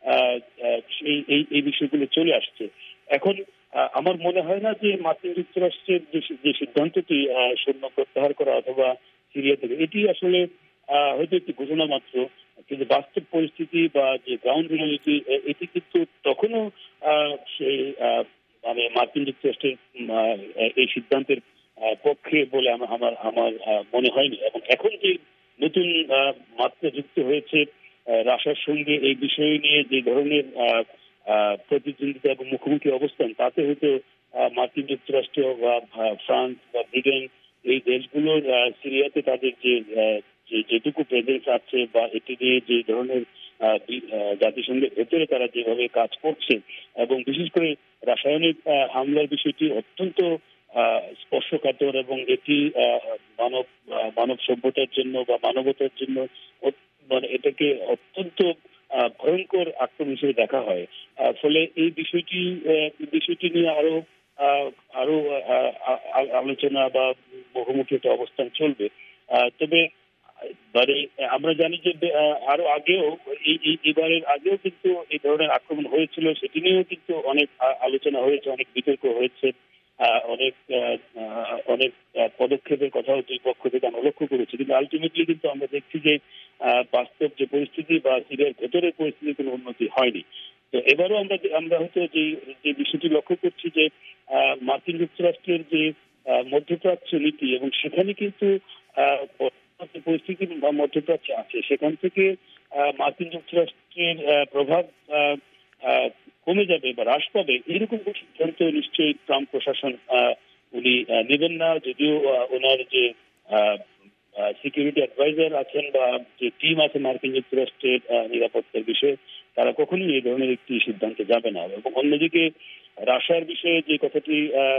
সেই এই এই বিষয়গুলো চলে আসছে। এখন আমার মনে হয় না যে মার্কিন যুক্তরাষ্ট্রের যে সিদ্ধান্তটি সৈন্য প্রত্যাহার করা অথবা সিরিয়া থেকে, এটি আসলে হয়তো একটি ঘোষণা মাত্র, কিন্তু বাস্তব পরিস্থিতি বা যে গ্রাউন্ড রিয়ালিটি, এটি কিন্তু তখনও সেই মানে মার্কিন যুক্তরাষ্ট্রের এই সিদ্ধান্তের পক্ষে বলে আমার আমার মনে হয়নি। এবং এখন যে নতুন মাত্রা যুক্ত হয়েছে রাশিয়ার সঙ্গে এই বিষয় নিয়ে যে ধরনের প্রতিদ্বন্দ্বিতা এবং মুখোমুখি অবস্থান, তাতে হয়তো মার্কিন যুক্তরাষ্ট্র বা ফ্রান্স বা ব্রিটেন এই দেশগুলোর সিরিয়াতে তাদের যে যেটুকু প্রেজেন্স আছে বা এটি নিয়ে যে ধরনের জাতিসংঘের ভেতরে তারা যেভাবে কাজ করছে, এবং বিশেষ করে রাসায়নিক হামলার বিষয়টি অত্যন্ত স্পর্শকাতর এবং এটি মানব মানব সভ্যতার জন্য বা মানবতার জন্য মানে এটাকে অত্যন্ত ভয়ঙ্কর আক্রমণ হিসেবে দেখা হয়। ফলে এই বিষয়টি বিষয়টি নিয়ে আরো আরো আলোচনা বা মুখোমুখি একটা অবস্থান চলবে। তবে মানে আমরা জানি যে আরো আগেও এই এবারের আগেও কিন্তু এই ধরনের আক্রমণ হয়েছিল, সেটি নিয়েও কিন্তু অনেক আলোচনা হয়েছে, অনেক বিতর্ক হয়েছে, অনেক অনেক পদক্ষেপের কথাও দুই পক্ষ থেকে আমরা লক্ষ্য করেছি। কিন্তু আলটিমেটলি কিন্তু আমরা দেখছি যে বাস্তব যে পরিস্থিতি বা সিরিয়ার ভেতরের পরিস্থিতির কোনো উন্নতি হয়নি। তো এবারও আমরা আমরা হয়তো যে যে বিষয়টি লক্ষ্য করছি যে মার্কিন যুক্তরাষ্ট্রের যে মধ্যপ্রাচ্য নীতি, এবং সেখানে কিন্তু পরিস্থিতি বা মধ্যপ্রাচ্যে আছে, সেখান থেকে মার্কিন যুক্তরাষ্ট্রের প্রভাব কমে যাবে বা হ্রাস পাবে, এরকম কোনো সিদ্ধান্ত নিশ্চয়ই ট্রাম্প প্রশাসন উনি নেবেন না। যদিও ওনার যে সিকিউরিটি অ্যাডভাইজার আছেন বা যে টিম আছে মার্কিন যুক্তরাষ্ট্রের নিরাপত্তার বিষয়ে, তারা কখনোই এই ধরনের একটি সিদ্ধান্তে যাবে না। এবং অন্যদিকে রাশিয়ার বিষয়ে যে কথাটি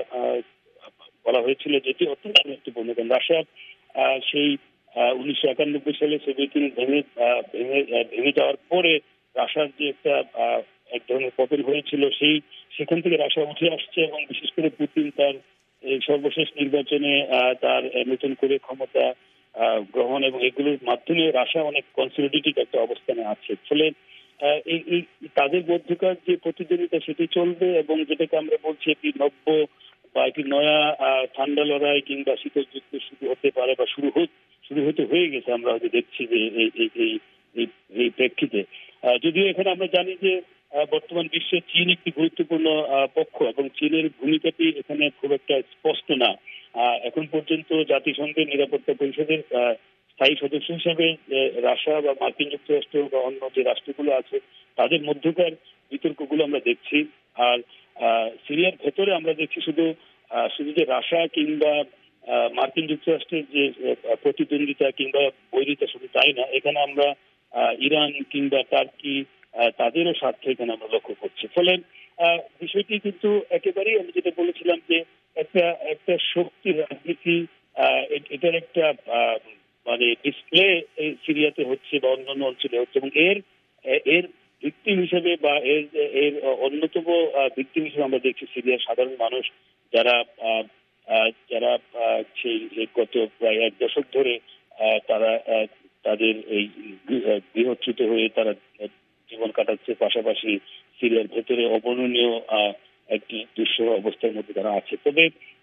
বলা হয়েছিল, যেটি অত্যন্ত গুরুত্বপূর্ণ, কারণ রাশিয়া সেই উনিশশো একানব্বই সালে সোভিয়েত ইউনিয়ন ভেঙে ভেঙে ভেঙে যাওয়ার পরে রাশিয়ার যে একটা এক ধরনের পতন হয়েছিল, সেই সেখান থেকে রাশিয়া উঠে আসছে এবং বিশেষ করে পুতিন তার সর্বশেষ নির্বাচনে তার নতুন করে ক্ষমতা গ্রহণ এবং এগুলোর মাধ্যমে রাশিয়া অনেক কনসলিডেটেড একটা অবস্থানে আছে। ফলে এই তাদের মধ্যকার যে প্রতিদ্বন্দ্বিতা সেটি চলবে, এবং যেটাকে আমরা বলছি একটি নব্য বা একটি নয়া ঠান্ডা লড়াই কিংবা শীতল যুদ্ধ শুরু হতে পারে বা শুরু শুরু হতে হয়ে গেছে, আমরা হয়তো দেখছি যে এই এই প্রেক্ষিতে। যদিও এখানে আমরা জানি যে বর্তমান বিশ্বে চীন একটি গুরুত্বপূর্ণ পক্ষ এবং চীনের ভূমিকাটি এখানে খুব একটা স্পষ্ট না। এখন পর্যন্ত জাতিসংঘের নিরাপত্তা পরিষদের স্থায়ী সদস্য হিসেবে রাশিয়া বা মার্কিন যুক্তরাষ্ট্র বা অন্য যে রাষ্ট্রগুলো আছে তাদের মধ্যকার বিতর্কগুলো আমরা দেখছি। আর সিরিয়ার ভেতরে আমরা দেখছি শুধু শুধু যে রাশিয়া কিংবা মার্কিন যুক্তরাষ্ট্রের যে প্রতিদ্বন্দ্বিতা কিংবা বৈরিতা শুধু তাই না, এখানে আমরা ইরান কিংবা টার্কি তাদেরও স্বার্থ এখানে আমরা লক্ষ্য করছি। ফলে বিষয়টি কিন্তু একেবারেই আমি যেটা বলেছিলাম যে একটা একটা শক্তির রাজনীতি, এটার একটা মানে ডিসপ্লে সিরিয়াতে হচ্ছে বা অন্যান্য অঞ্চলে হচ্ছে, এবং এর এর ভিক্টিম হিসেবে বা এর এর অন্যতম ভিক্টিম হিসেবে আমরা দেখছি সিরিয়ার সাধারণ মানুষ, যারা যারা সেই গত প্রায় এক দশক ধরে তারা তাদের এই গৃহচ্যুত হয়ে তারা জীবন কাটাচ্ছে, পাশাপাশি সিরিয়ার ভেতরে অবর্ণনীয় একটি দুঃসহ অবস্থার মধ্যে তারা আছে। তবে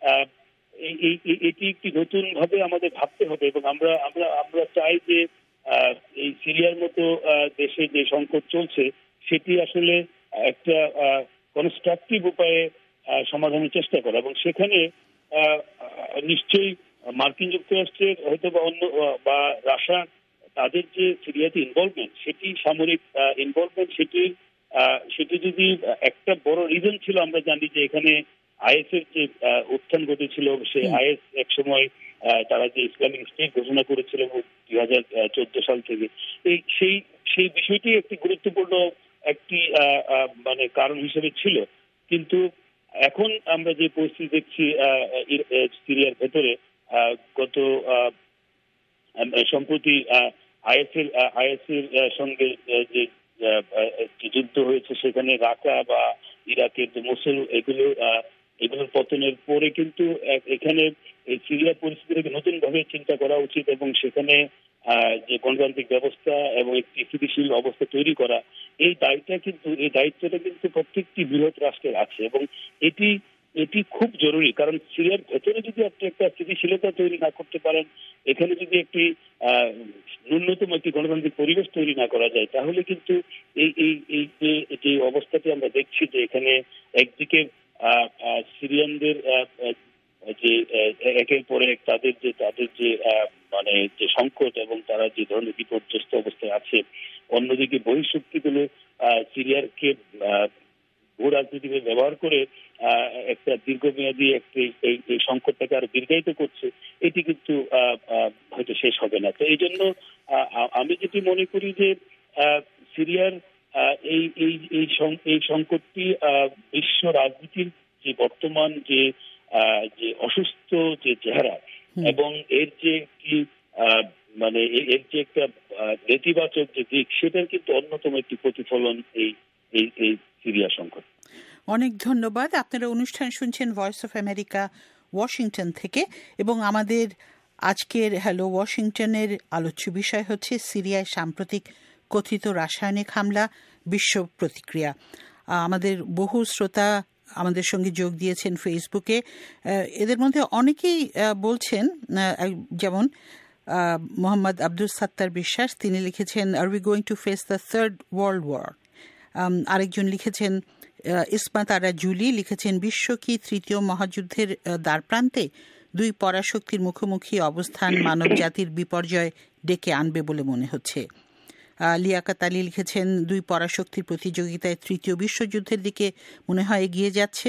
এটি একটি নতুন ভাবে আমাদের ভাবতে হবে এবং আমরা আমরা আমরা চাই যে এই সিরিয়ার মতো দেশে যে সংকট চলছে সেটি আসলে একটা কনস্ট্রাকটিভ উপায়ে সমাধানের চেষ্টা করা, এবং সেখানে নিশ্চয়ই মার্কিন যুক্তরাষ্ট্রের হয়তো বা অন্য বা রাশিয়া তাদের যে সিরিয়াতে ইনভলভমেন্ট, সেটি সামরিক ইনভলভমেন্ট, সেটি সেটি যদি একটা বড় রিজন ছিল, আমরা জানি যে এখানে আইএস এর যে উত্থান ঘটেছিল, সে আইএস এক সময় তারা যে ইসলামিক স্টেট ঘোষণা করেছিল দুই হাজার চোদ্দ সাল থেকে, এই সেই সেই বিষয়টি একটি গুরুত্বপূর্ণ একটি মানে কারণ হিসেবে ছিল। কিন্তু এখন আমরা যে পরিস্থিতি দেখছি সিরিয়ার ভেতরে, গত সম্প্রতি আইএস এর আইএস এর সঙ্গে যে যুদ্ধ হয়েছে, সেখানে রাকা বা ইরাকের যে মোসুল, এগুলো এগুলোর পতনের পরে কিন্তু এখানে এই সিরিয়ার পরিস্থিতিকে নতুন ভাবে চিন্তা করা উচিত এবং সেখানে যে গণতান্ত্রিক ব্যবস্থা এবং একটি স্থিতিশীল অবস্থা তৈরি করা, এই দায়িত্বটা কিন্তু এই দায়িত্বটা কিন্তু প্রত্যেকটি বৃহৎ রাষ্ট্রের আছে এবং এটি এটি খুব জরুরি। কারণ সিরিয়ার ভেতরে যদি আপনি একটা স্থিতিশীলতা তৈরি না করতে পারেন, এখানে যদি একটি ন্যূনতম একটি গণতান্ত্রিক পরিবেশ তৈরি না করা যায়, তাহলে কিন্তু এই এই যে অবস্থাটি আমরা দেখছি যে এখানে একদিকে সিরিয়ানদের যে একের পর এক তাদের যে তাদের যে মানে যে সংকট এবং তারা যে ধরনের বিপর্যস্ত অবস্থায় আছে, অন্যদিকে বহিঃশক্তিগুলো সিরিয়ারকে ভূ রাজনীতিকে ব্যবহার করে একটা দীর্ঘমেয়াদী একটি এই সংকটটাকে আরো দীর্ঘায়িত করছে, এটি কিন্তু হয়তো শেষ হবে না। তো এই জন্য আমি যেটি মনে করি যে সিরিয়ার এই এই এই সংকটটি বিশ্ব রাজনীতির যে বর্তমান যে যে অসুস্থ যে চেহারা এবং এর যে কি মানে এর যে একটা নেতিবাচক যে দিক, সেটার কিন্তু অন্যতম একটি প্রতিফলন এই এই সিরিয়া সংকট। অনেক ধন্যবাদ। আপনারা অনুষ্ঠান শুনছেন ভয়েস অফ আমেরিকা ওয়াশিংটন থেকে, এবং আমাদের আজকের হ্যালো ওয়াশিংটনের আলোচ্য বিষয় হচ্ছে সিরিয়ায় সাম্প্রতিক কথিত রাসায়নিক হামলা, বিশ্ব প্রতিক্রিয়া। আমাদের বহু শ্রোতা আমাদের সঙ্গে যোগ দিয়েছেন ফেসবুকে। এদের মধ্যে অনেকেই বলছেন, যেমন মোহাম্মদ আব্দুল সাত্তার বিশ্বাস, তিনি লিখেছেন, are we going to face the third world war. আরেকজন লিখেছেন, ইসমাত আরা জুলি লিখেছেন, বিশ্ব কি তৃতীয় মহাযুদ্ধের দ্বারপ্রান্তে? দুই পরাশক্তির মুখোমুখি অবস্থান মানব জাতির বিপর্যয় ডেকে আনবে বলে মনে হচ্ছে। লিয়াকাত আলী লিখেছেন, দুই পরাশক্তির প্রতিযোগিতায় তৃতীয় বিশ্বযুদ্ধের দিকে মনে হয় এগিয়ে যাচ্ছে।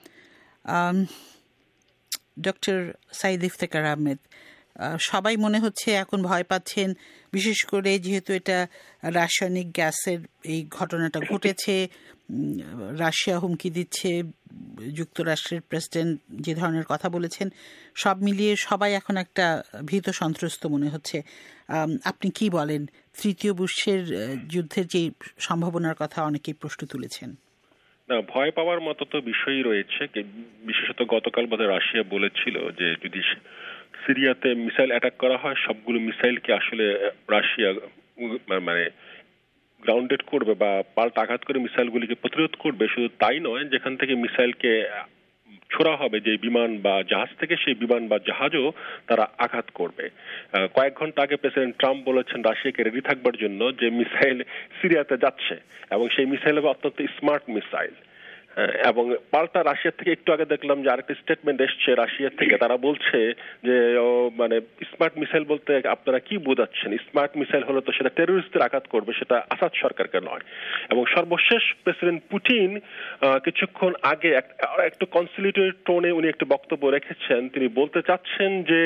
ডক্টর সাইদ ইফতেখার আহমেদ, সবাই মনে হচ্ছে এখন ভয় পাচ্ছেন, বিশেষ করে যেহেতু এটা রাসায়নিক গ্যাসের এই ঘটনাটা ঘটেছে, রাশিয়া হুমকি দিচ্ছে, যুক্তরাষ্ট্রের প্রেসিডেন্ট যে ধরনের কথা বলেছেন, সব মিলিয়ে সবাই এখন একটা ভীত সন্ত্রস্ত মনে হচ্ছে। আপনি কি বলেন? তৃতীয় বিশ্বের যুদ্ধের যে সম্ভাবনার কথা অনেকেই প্রশ্ন তুলেছেন। না, ভয় পাওয়ার মতো তো বিষয়ই রয়েছে। বিশেষত গতকাল বোধহয় রাশিয়া বলেছিল যে যদি সিরিয়াতে মিসাইল অ্যাটাক করা হয়, সবগুলো মিসাইলকে আসলে রাশিয়া মানে গ্রাউন্ডেড করবে বা পাল্টা আঘাত করে মিসাইলগুলিকে প্রতিরোধ করবে। শুধু তাই নয়, যেখান থেকে মিসাইলকে ছোড়া হবে যে বিমান বা জাহাজ থেকে, সেই বিমান বা জাহাজও তারা আঘাত করবে। কয়েক ঘন্টা আগে প্রেসিডেন্ট ট্রাম্প বলেছেন রাশিয়াকে রেডি থাকবার জন্য, যে মিসাইল সিরিয়াতে যাচ্ছে এবং সেই মিসাইল হবে অত্যন্ত স্মার্ট মিসাইল। এবং পাল্টা রাশিয়ার থেকে একটু আগে দেখলাম যে আরেকটা স্টেটমেন্ট এসছে রাশিয়ার থেকে, তারা বলছে যে মানে স্মার্ট মিসাইল বলতে আপনারা কি বোঝাচ্ছেন, স্মার্ট মিসাইল হলে তো সেটা টেররিস্টদের আঘাত করবে, সেটা আসাদ সরকারকে নয়। এবং সর্বশেষ প্রেসিডেন্ট পুতিন কিছুক্ষণ আগে একটু কনসিলিয়েটেড টোনে উনি একটু বক্তব্য রেখেছেন, তিনি বলতে চাচ্ছেন যে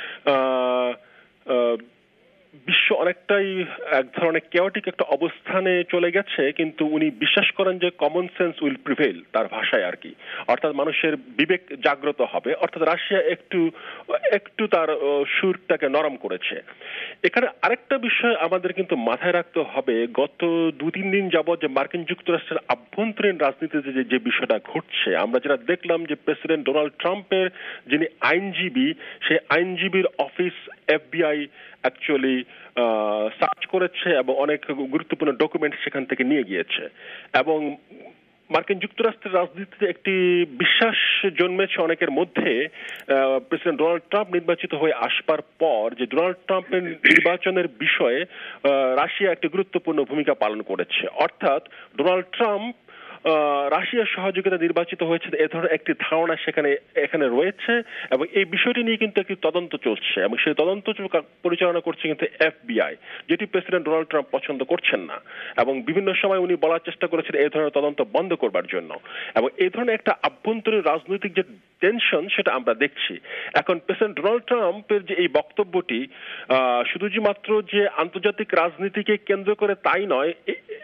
বিশ্ব অনেকটাই এক ধরনের কেওটিক একটা অবস্থানে চলে গেছে, কিন্তু উনি বিশ্বাস করেন যে কমন সেন্স উইল প্রিভেইল, তার ভাষায় আর কি, অর্থাৎ মানুষের বিবেক জাগ্রত হবে। অর্থাৎ রাশিয়া একটু একটু তার সুরটাকে নরম করেছে। এখানে আরেকটা বিষয় আমাদের কিন্তু মাথায় রাখতে হবে, গত দু তিন দিন যাবত যে মার্কিন যুক্তরাষ্ট্রের আভ্যন্তরীণ রাজনীতিতে যে যে বিষয়টা ঘটছে, আমরা যেটা দেখলাম যে প্রেসিডেন্ট ডোনাল্ড ট্রাম্পের যিনি আইনজীবী, সেই আইনজীবীর অফিস এফবিআই অ্যাকচুয়ালি সার্চ করেছে এবং অনেক গুরুত্বপূর্ণ ডকুমেন্ট সেখান থেকে নিয়ে গিয়েছে। এবং মার্কিন যুক্তরাষ্ট্রের রাজনীতিতে একটি বিশ্বাস জন্মেছে অনেকের মধ্যে প্রেসিডেন্ট ডোনাল্ড ট্রাম্প নির্বাচিত হয়ে আসবার পর, যে ডোনাল্ড ট্রাম্পের নির্বাচনের বিষয়ে রাশিয়া একটি গুরুত্বপূর্ণ ভূমিকা পালন করেছে। অর্থাৎ ডোনাল্ড ট্রাম্প রাশিয়ার সহযোগিতা নির্বাচিত হয়েছে এ ধরনের একটি ধারণা সেখানে এখানে রয়েছে এবং এই বিষয়টি নিয়ে কিন্তু একটি তদন্ত চলছে এবং সেই তদন্ত পরিচালনা করছে কিন্তু এফবিআই, যেটি প্রেসিডেন্ট ডোনাল্ড ট্রাম্প পছন্দ করছেন না এবং বিভিন্ন সময় উনি বলার চেষ্টা করেছেন এই ধরনের তদন্ত বন্ধ করবার জন্য। এবং এই ধরনের একটা আভ্যন্তরীণ রাজনৈতিক যে টেনশন সেটা আমরা দেখছি। এখন প্রেসিডেন্ট ডোনাল্ড ট্রাম্পের যে এই বক্তব্যটি শুধু যে মাত্র যে আন্তর্জাতিক রাজনীতিকে কেন্দ্র করে তাই নয়,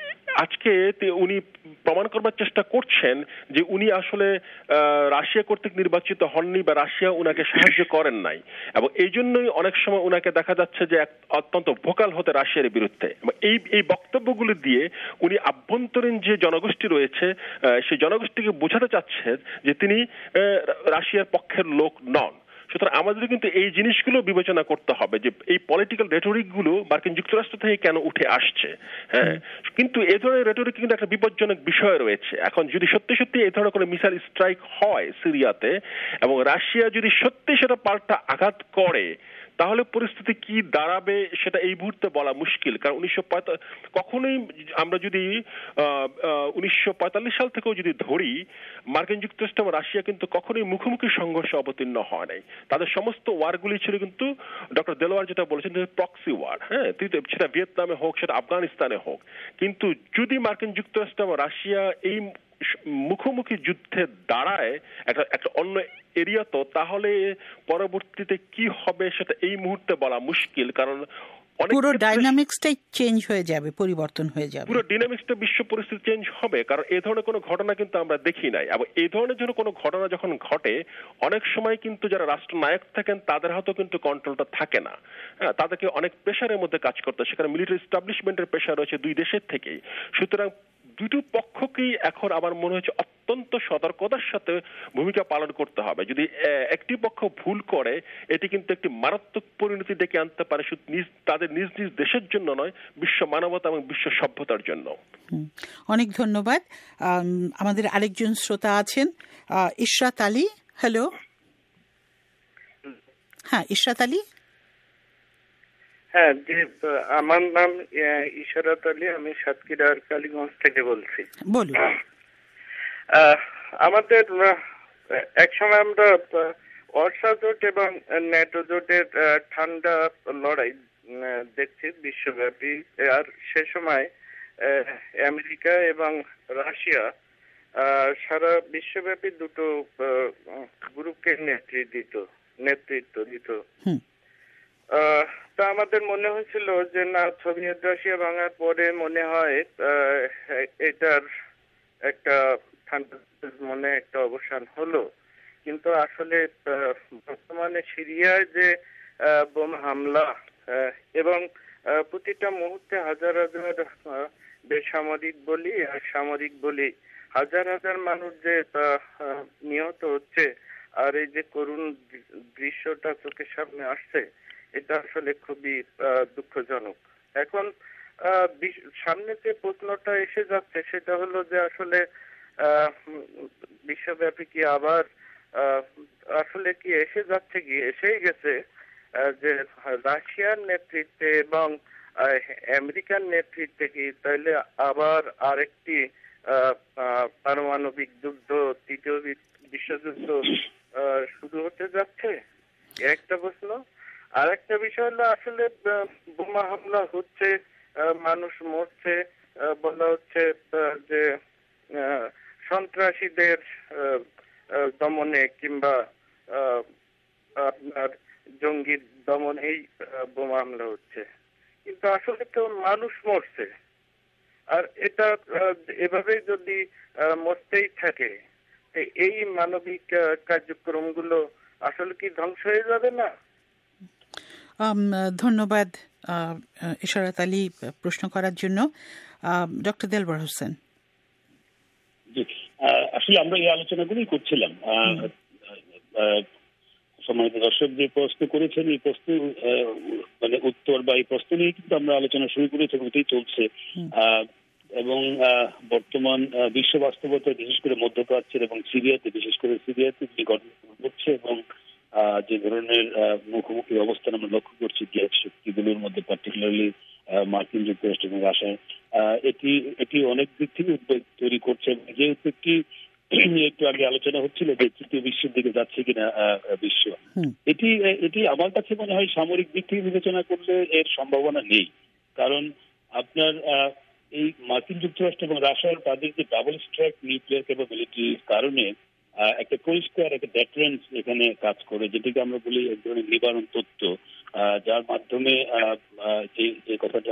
আজকে উনি প্রমাণ করবার চেষ্টা করছেন যে উনি আসলে রাশিয়া কর্তৃক নির্বাচিত হননি বা রাশিয়া উনাকে সাহায্য করেন নাই এবং এই জন্যই অনেক সময় উনাকে দেখা যাচ্ছে যে অত্যন্ত ভোকাল হতে রাশিয়ার বিরুদ্ধে। এই এই বক্তব্যগুলি দিয়ে উনি আভ্যন্তরীণ যে জনগোষ্ঠী রয়েছে সেই জনগোষ্ঠীকে বোঝাতে চাচ্ছেন যে তিনি রাশিয়ার পক্ষের লোক নন। সুতরাং আমাদের কিন্তু এই জিনিসগুলো বিবেচনা করতে হবে যে এই পলিটিক্যাল রেটরিক গুলো মার্কিন যুক্তরাষ্ট্র থেকে কেন উঠে আসছে। হ্যাঁ, কিন্তু এই ধরনের রেটরিক কিন্তু একটা বিপজ্জনক বিষয় রয়েছে। এখন যদি সত্যি সত্যি এই ধরনের কোনো মিসাইল স্ট্রাইক হয় সিরিয়াতে এবং রাশিয়া যদি সত্যি সেটা পাল্টা আঘাত করে, তাহলে পরিস্থিতি কি দাঁড়াবে সেটা এই মুহূর্তে বলা মুশকিল। কারণ উনিশশো কখনোই আমরা যদি উনিশশো পঁয়তাল্লিশ সাল থেকেও যদি ধরি, মার্কিন যুক্তরাষ্ট্র এবং রাশিয়া কিন্তু কখনোই মুখোমুখি সংঘর্ষে অবতীর্ণ হয় নাই। তাদের সমস্ত ওয়ারগুলি ছিল কিন্তু ডক্টর দেলোয়ার যেটা বলেছেন প্রক্সি ওয়ার। হ্যাঁ, সেটা ভিয়েতনামে হোক, সেটা আফগানিস্তানে হোক। কিন্তু যদি মার্কিন যুক্তরাষ্ট্র এবং রাশিয়া এই মুখোমুখি যুদ্ধে দাঁড়ায় একটা একটা অন্য এরিয়া, তো তাহলে পরবর্তীতে কি হবে সেটা এই মুহূর্তে বলা মুশকিল। কারণ পুরো ডাইনামিক্সটাই চেঞ্জ হয়ে যাবে, পরিবর্তন হয়ে যাবে, পুরো ডাইনামিক্সটা বিশ্ব পরিস্থিতি চেঞ্জ হবে। কারণ এই ধরনের কোনো ঘটনা কিন্তু আমরা দেখি নাই এবং এই ধরনের জন্য কোনো ঘটনা যখন ঘটে অনেক সময় কিন্তু যারা রাষ্ট্রনায়ক থাকেন তাদের হাতেও কিন্তু কন্ট্রোলটা থাকে না। হ্যাঁ, তাদেরকে অনেক প্রেশারের মধ্যে কাজ করতে হয়, সেখানে মিলিটারি এস্টাবলিশমেন্টের প্রেশার রয়েছে দুই দেশের থেকেই। সুতরাং দুটো পক্ষকেই এখন আমার মনে হচ্ছে অত্যন্ত সতর্কতার সাথে ভূমিকা পালন করতে হবে। যদি একটি পক্ষ ভুল করে এটি কিন্তু একটি মারাত্মক পরিণতি ডেকে আনতে পারে, শুধু নিজ তাদের নিজ নিজ দেশের জন্য নয়, বিশ্ব মানবতা এবং বিশ্ব সভ্যতার জন্য। অনেক ধন্যবাদ। আমাদের আরেকজন শ্রোতা আছেন, ইশরাত আলী। হ্যালো। হ্যাঁ, ইশরাত আলী। হ্যাঁ জি, আমার নাম ইশরাত আলী, আমি সাতক্ষীরার কালীগঞ্জ থেকে বলছি। বলুন। আমাদের একসময় আমরা ওয়ার্সা জোট এবং ন্যাটো জোটের ঠান্ডা লড়াই দেখছি বিশ্বব্যাপী, আর সে সময় আমেরিকা এবং রাশিয়া সারা বিশ্বব্যাপী দুটো গ্রুপকে নেতৃত্ব দিত নেতৃত্ব দিত তা আমাদের মনে হয়েছিল যে না, সোভিয়েত রাশিয়া ভাঙার পরে মনে হয় এটার একটা মনে একটা অবসান হলো। কিন্তু আসলে বর্তমানে সিরিয়ায় যে বোমা হামলা এবং প্রতিটা মুহূর্তে হাজার হাজার বেসামরিক বলি আর সামরিক বলি হাজার হাজার মানুষ যে নিহত হচ্ছে আর এই যে করুণ দৃশ্যটা চোখের সামনে আসছে, এটা আসলে খুবই দুঃখজনক। এখন সামনে যে প্রশ্নটা এসে যাচ্ছে সেটা হলো যে আসলে বিশ্বব্যাপী কি আবার আসলে কি এসে যাচ্ছে কি এসেই গেছে যে রাশিয়ার নেতৃত্বে এবং আমেরিকান নেতৃত্বে কি তাইলে আবার আরেকটি পারমাণবিক যুদ্ধ, তৃতীয় বিশ্বযুদ্ধ শুরু হতে যাচ্ছে? একটা প্রশ্ন। আর একটা বিষয় হলো আসলে বোমা হামলা হচ্ছে, মানুষ মরছে, বলা হচ্ছে যে সন্ত্রাসীদের দমনে কিংবা আপনার জঙ্গি দমনেই বোমা হামলা হচ্ছে, কিন্তু আসলে তো মানুষ মরছে। আর এটা এভাবেই যদি মরতেই থাকে এই মানবিক কার্যক্রমগুলো আসলে কি ধ্বংস হয়ে যাবে না? ধন্যবাদ ইশরাত আলী প্রশ্ন করার জন্য। ডক্টর দেলবর হোসেন। আসলে আমরা এই আলোচনাগুলোই করছিলাম। সম্মানিত দর্শক যে প্রশ্ন করেছেন এই প্রশ্ন মানে উত্তর বা এই প্রশ্ন নিয়ে কিন্তু আমরা আলোচনা শুরু করেছি, এটাই চলছে। এবং বর্তমান বিশ্ব বাস্তবতা বিশেষ করে মধ্যপ্রাচ্যের এবং সিরিয়াতে, বিশেষ করে সিরিয়াতে যে ঘটনা ঘটছে এবং যে ধরনের মুখোমুখি অবস্থান আমরা লক্ষ্য করছি গ্যাস শক্তিগুলোর মধ্যে, পার্টিকুলারলি মার্কিন যুক্তরাষ্ট্র এবং রাশিয়া, এটি এটি অনেক দিক থেকে উদ্বেগ তৈরি করছে। যে উদ্বেগটি একটু আগে আলোচনা হচ্ছিল যে তৃতীয় বিশ্বের দিকে যাচ্ছে কিনা বিশ্ব, এটি এটি আমার কাছে মনে হয় সামরিক দিক থেকে বিবেচনা করলে এর সম্ভাবনা নেই। কারণ আপনার এই মার্কিন যুক্তরাষ্ট্র এবং রাশিয়ার তাদের যে ডাবল স্ট্রাইক নিউক্লিয়ার ক্যাপাবিলিটির কারণে একটা পরিষ্কার একটা ডেটারেন্স এখানে কাজ করে, যেটাকে আমরা বলি এক ধরনের নিবারণ তত্ত্ব, যার মাধ্যমে যে যে কথাটা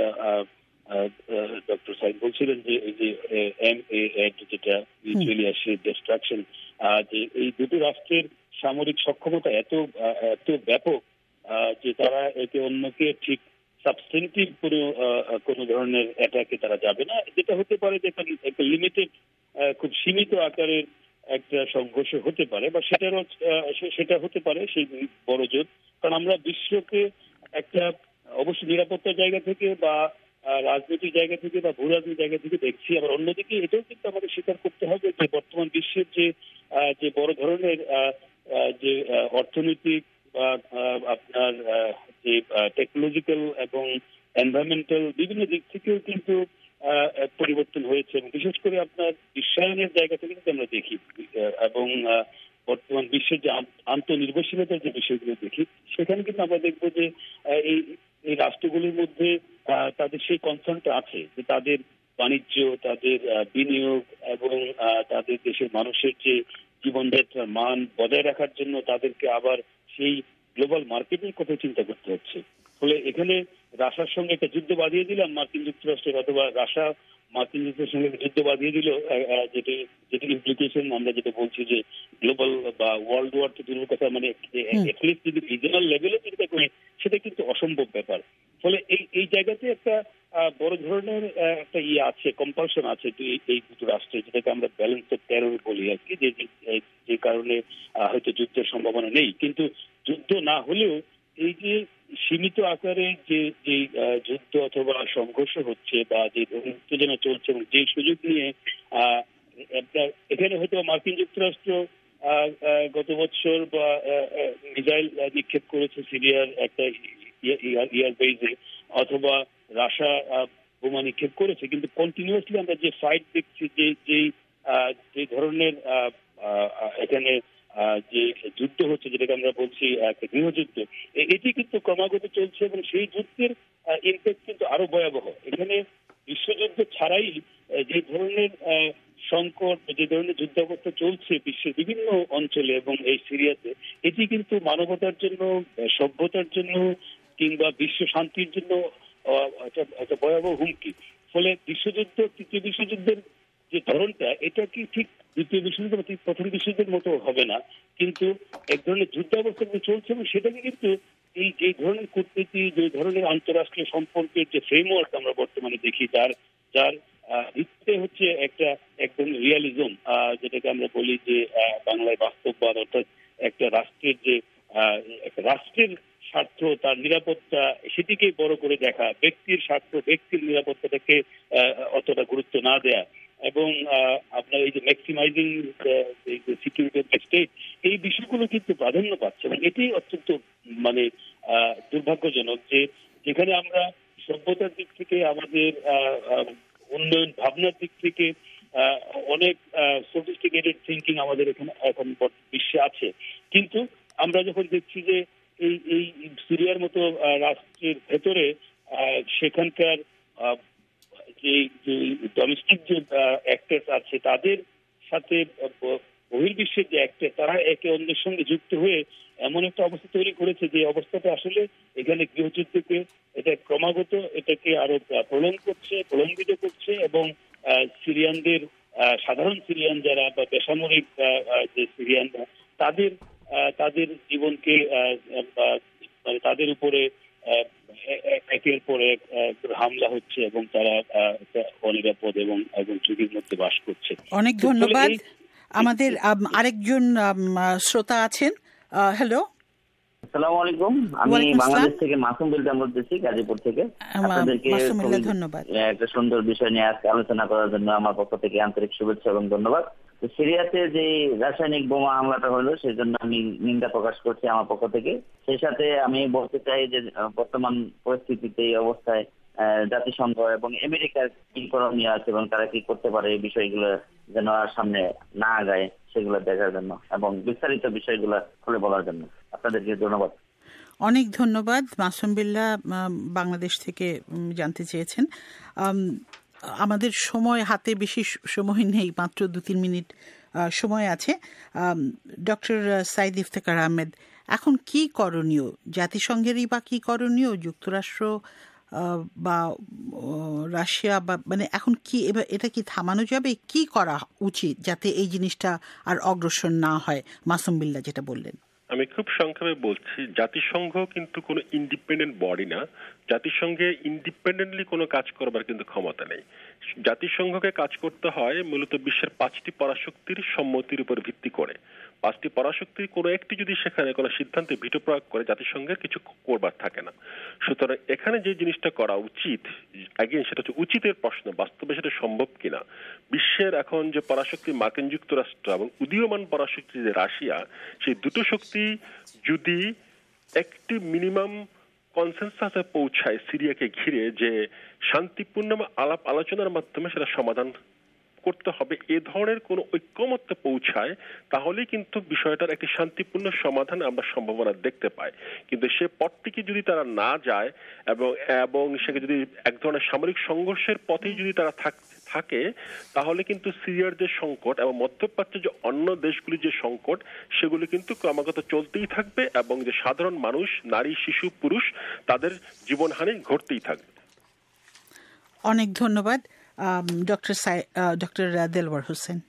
ডক্টর সাইদ বলছিলেন যে এই যে এম এ যেটা মিউচুয়ালি অ্যাসিড ডিস্ট্রাকশন, যে এই দুটো রাষ্ট্রের সামরিক সক্ষমতা এত এত ব্যাপক যে তারা একে অন্যকে ঠিক সাবস্টেন্টিভ কোনো কোনো ধরনের অ্যাটাকে তারা যাবে না। যেটা হতে পারে যে একটা লিমিটেড খুব সীমিত আকারের একটা সংঘর্ষ হতে পারে, বা সেটারও সেটা হতে পারে সেই বড় জোট। কারণ আমরা বিশ্বকে একটা অবশ্যই নিরাপত্তার জায়গা থেকে বা রাজনৈতিক জায়গা থেকে বা ভূ রাজনৈতিক জায়গা থেকে দেখছি। আবার অন্যদিকে এটাও কিন্তু আমাদের স্বীকার করতে হবে যে বর্তমান বিশ্বের যে যে বড় ধরনের যে অর্থনৈতিক বা আপনার যে টেকনোলজিক্যাল এবং এনভায়রনমেন্টাল বিভিন্ন দিক থেকেও কিন্তু পরিবর্তন হয়েছে, এবং বিশেষ করে আপনার বিশ্বায়নের জায়গা থেকে কিন্তু আমরা দেখি এবং বর্তমান বিশ্বের যে আন্তনির্ভরশীলতার যে বিষয়গুলো দেখি, সেখানে কিন্তু আমরা দেখবো যে এই এই রাষ্ট্রগুলির মধ্যে তাদের সেই কনসার্নটা আছে যে তাদের বাণিজ্য, তাদের বিনিয়োগ এবং তাদের দেশের মানুষের যে জীবনযাত্রার মান বজায় রাখার জন্য তাদেরকে আবার সেই গ্লোবাল মার্কেটের কথা চিন্তা করতে হচ্ছে। ফলে এখানে রাশিয়ার সঙ্গে একটা যুদ্ধ বাঁধিয়ে দিলাম মার্কিন যুক্তরাষ্ট্রের, অথবা রাশিয়া মার্কিন যুক্তরাষ্ট্রের সঙ্গে যুদ্ধ বাঁধিয়ে দিল, যেটি যেটি ইমপ্লিকেশন আমরা যেটা বলছি যে গ্লোবাল বা ওয়ার্ল্ড ওয়ার তো দূরের কথা, মানে এটলিস্ট যদি রিজনাল লেভেলে চিন্তা করি সেটা কিন্তু অসম্ভব ব্যাপার। ফলে এই এই জায়গাতে একটা বড় ধরনের একটা ইয়ে আছে, কম্পালশন আছে এই দুটো রাষ্ট্রে, যেটাকে আমরা ব্যালেন্স অফ টেরর বলি আর কি, যে যে কারণে হয়তো যুদ্ধের সম্ভাবনা নেই। কিন্তু যুদ্ধ না হলেও এই যে সীমিত আকারে যে যে যুদ্ধ অথবা সংঘর্ষ হচ্ছে বা যে উত্তেজনা চলছে এবং যে সুযোগ নিয়ে একটা এখানে হয়তো মার্কিন যুক্তরাষ্ট্র গত বছর বা মিসাইল নিক্ষেপ করেছে সিরিয়ার একটা ইয়ার বেজে, অথবা রাশিয়া বোমা নিক্ষেপ করেছে, কিন্তু কন্টিনিউয়াসলি আমরা যে ফাইট দেখছি, যে যে ধরনের এখানে যে যুদ্ধ হচ্ছে, যেটাকে আমরা বলছি একটা গৃহযুদ্ধ, এটি কিন্তু ক্রমাগত চলছে এবং সেই যুদ্ধের ইম্প্যাক্ট কিন্তু আরো ভয়াবহ। এখানে বিশ্বযুদ্ধ ছাড়াই যে ধরনের সংকট, যে ধরনের যুদ্ধ অবস্থা চলছে বিশ্বের বিভিন্ন অঞ্চলে এবং এই সিরিয়াতে, এটি কিন্তু মানবতার জন্য, সভ্যতার জন্য কিংবা বিশ্ব শান্তির জন্য একটা ভয়াবহ হুমকি। ফলে বিশ্বযুদ্ধ, তৃতীয় বিশ্বযুদ্ধের যে ধরনটা, এটা কি ঠিক দ্বিতীয় বিশ্বযুদ্ধ বা প্রথম বিশ্বযুদ্ধের মতো হবে না, কিন্তু এক ধরনের যুদ্ধ অবস্থা চলছে এবং সেটাকে কিন্তু এই যে ধরনের কূটনীতি, যে ধরনের আন্তঃরাষ্ট্রীয় সম্পর্কের যে ফ্রেমওয়ার্ক আমরা বর্তমানে দেখি, যার যার ভিত্তিতে হচ্ছে একটা একদম রিয়ালিজম, যেটাকে আমরা বলি যে বাংলায় বাস্তববাদ, অর্থাৎ একটা রাষ্ট্রের যে একটা রাষ্ট্রের স্বার্থ, তার নিরাপত্তা, সেটিকে বড় করে দেখা, ব্যক্তির স্বার্থ, ব্যক্তির নিরাপত্তাটাকে অতটা গুরুত্ব না দেয়া, এবং আপনার এই যে maximising security of the state, এই বিষয়গুলো কিন্তু প্রাধান্য পাচ্ছে এবং এটি অত্যন্ত মানে দুর্ভাগ্যজনক যে যেখানে আমরা সভ্যতার দিক থেকে আমাদের উন্নয়ন ভাবনার দিক থেকে অনেক সফিস্টিকেটেড থিঙ্কিং আমাদের এখানে এখন বিশ্বে আছে, কিন্তু আমরা যখন দেখছি যে এই এই সিরিয়ার মতো রাষ্ট্রের ভেতরে সেখানকার যে ডোমেস্টিক যে অ্যাক্টর আছে তাদের সাথে বহির্বিশ্বের যে অ্যাক্টর তারা একে অন্যের সঙ্গে যুক্ত হয়ে এমন একটা অবস্থা তৈরি করেছে যে অবস্থাটা আসলে এখানে গৃহযুদ্ধকে এটা ক্রমাগত এটাকে আরো প্রলং করছে, প্রলম্বিত করছে এবং সিরিয়ানদের সাধারণ সিরিয়ান যারা বা বেসামরিক যে সিরিয়ানরা তাদের তাদের জীবনকে মানে তাদের উপরে একের পর এক হামলা হচ্ছে এবং তারা অনিরাপদ এবং এবং ঝুঁকির মধ্যে বাস করছে। অনেক ধন্যবাদ। আমাদের আরেকজন শ্রোতা আছেন। হ্যালো, আসসালামু আলাইকুম। আমি বাংলাদেশ থেকে মাসুম বিল্ডার বলতেছি, গাজীপুর থেকে। আপনাদেরকে ধন্যবাদ একটা সুন্দর বিষয় নিয়ে আজকে আলোচনা করার জন্য আমার পক্ষ থেকে আন্তরিক শুভেচ্ছা এবং ধন্যবাদ। তো সিরিয়াতে যে রাসায়নিক বোমা হামলাটা হলো সেই জন্য আমি নিন্দা প্রকাশ করছি আমার পক্ষ থেকে। সেই সাথে আমি বলতে চাই যে বর্তমান পরিস্থিতিতে এই অবস্থায় জাতিসংঘ এবং আমেরিকার কি করণীয় আছে এবং তারা কি করতে পারে এই বিষয়গুলো যেন আর সামনে না আগায় সেগুলো দেখার জন্য এবং বিস্তারিত বিষয়গুলো খুলে বলার জন্য আপনাদেরকে ধন্যবাদ। অনেক ধন্যবাদ। মাসুম বিল্লাহ বাংলাদেশ থেকে জানতে চেয়েছেন। আমাদের সময় হাতে বেশি সময় নেই, মাত্র দু তিন মিনিট সময় আছে। ডক্টর সাইদ ইফতেখার আহমেদ, এখন কি করণীয়? জাতিসংঘেরই বা কি করণীয়? যুক্তরাষ্ট্র বা রাশিয়া বা মানে এখন কি এবার এটা কি থামানো যাবে? কি করা উচিত যাতে এই জিনিসটা আর অগ্রসর না হয়? মাসুম বিল্লাহ যেটা বললেন। আমি খুব সংক্ষেপে বলছি, জাতিসংঘ কিন্তু কোনো ইন্ডিপেন্ডেন্ট বডি না। জাতিসংঘে ইন্ডিপেন্ডেন্টলি কোনো কাজ করবার কিন্তু ক্ষমতা নেই। জাতিসংঘকে কাজ করতে হয় মূলত বিশ্বের পাঁচটি পরাশক্তির সম্মতির উপর ভিত্তি করে। পাঁচটি পরাশক্তির কোনো একটি যদি সেখানে কোনো সিদ্ধান্তে ভিটো প্রয়োগ করে জাতিসংঘের কিছু করবার থাকে না। সুতরাং এখানে যে জিনিসটা করা উচিত, আগে সেটা হচ্ছে উচিতের প্রশ্ন, বাস্তবে সেটা সম্ভব কিনা। বিশ্বের এখন যে পরাশক্তি মার্কিন যুক্তরাষ্ট্র এবং উদীয়মান পরাশক্তি যে রাশিয়া, সেই দুটো শক্তি যদি একটি মিনিমাম কনসেনসাসে পৌঁছায় সিরিয়াকে ঘিরে যে শান্তিপূর্ণ আলাপ আলোচনার মাধ্যমে সেটা সমাধান করতে হবে, এ ধরনের কোন ঐক্যমত্যে পৌঁছায়, তাহলেই কিন্তু বিষয়টার একটি শান্তিপূর্ণ সমাধান আমরা সম্ভাবনা দেখতে পাই। কিন্তু সে পথটিকে যদি তারা না যায় এবং এবং সেকে যদি এক ধরনের সামরিক সংঘর্ষের পথেই যদি তারা থাকে, তাহলে কিন্তু সিরিয়ার যে সংকট এবং মধ্যপ্রাচ্যের যে অন্য দেশগুলির যে সংকট সেগুলি কিন্তু ক্রমাগত চলতেই থাকবে এবং যে সাধারণ মানুষ, নারী, শিশু, পুরুষ তাদের জীবনহানি ঘটতেই থাকবে। অনেক ধন্যবাদ। Doctor doctor Delwar Hossain.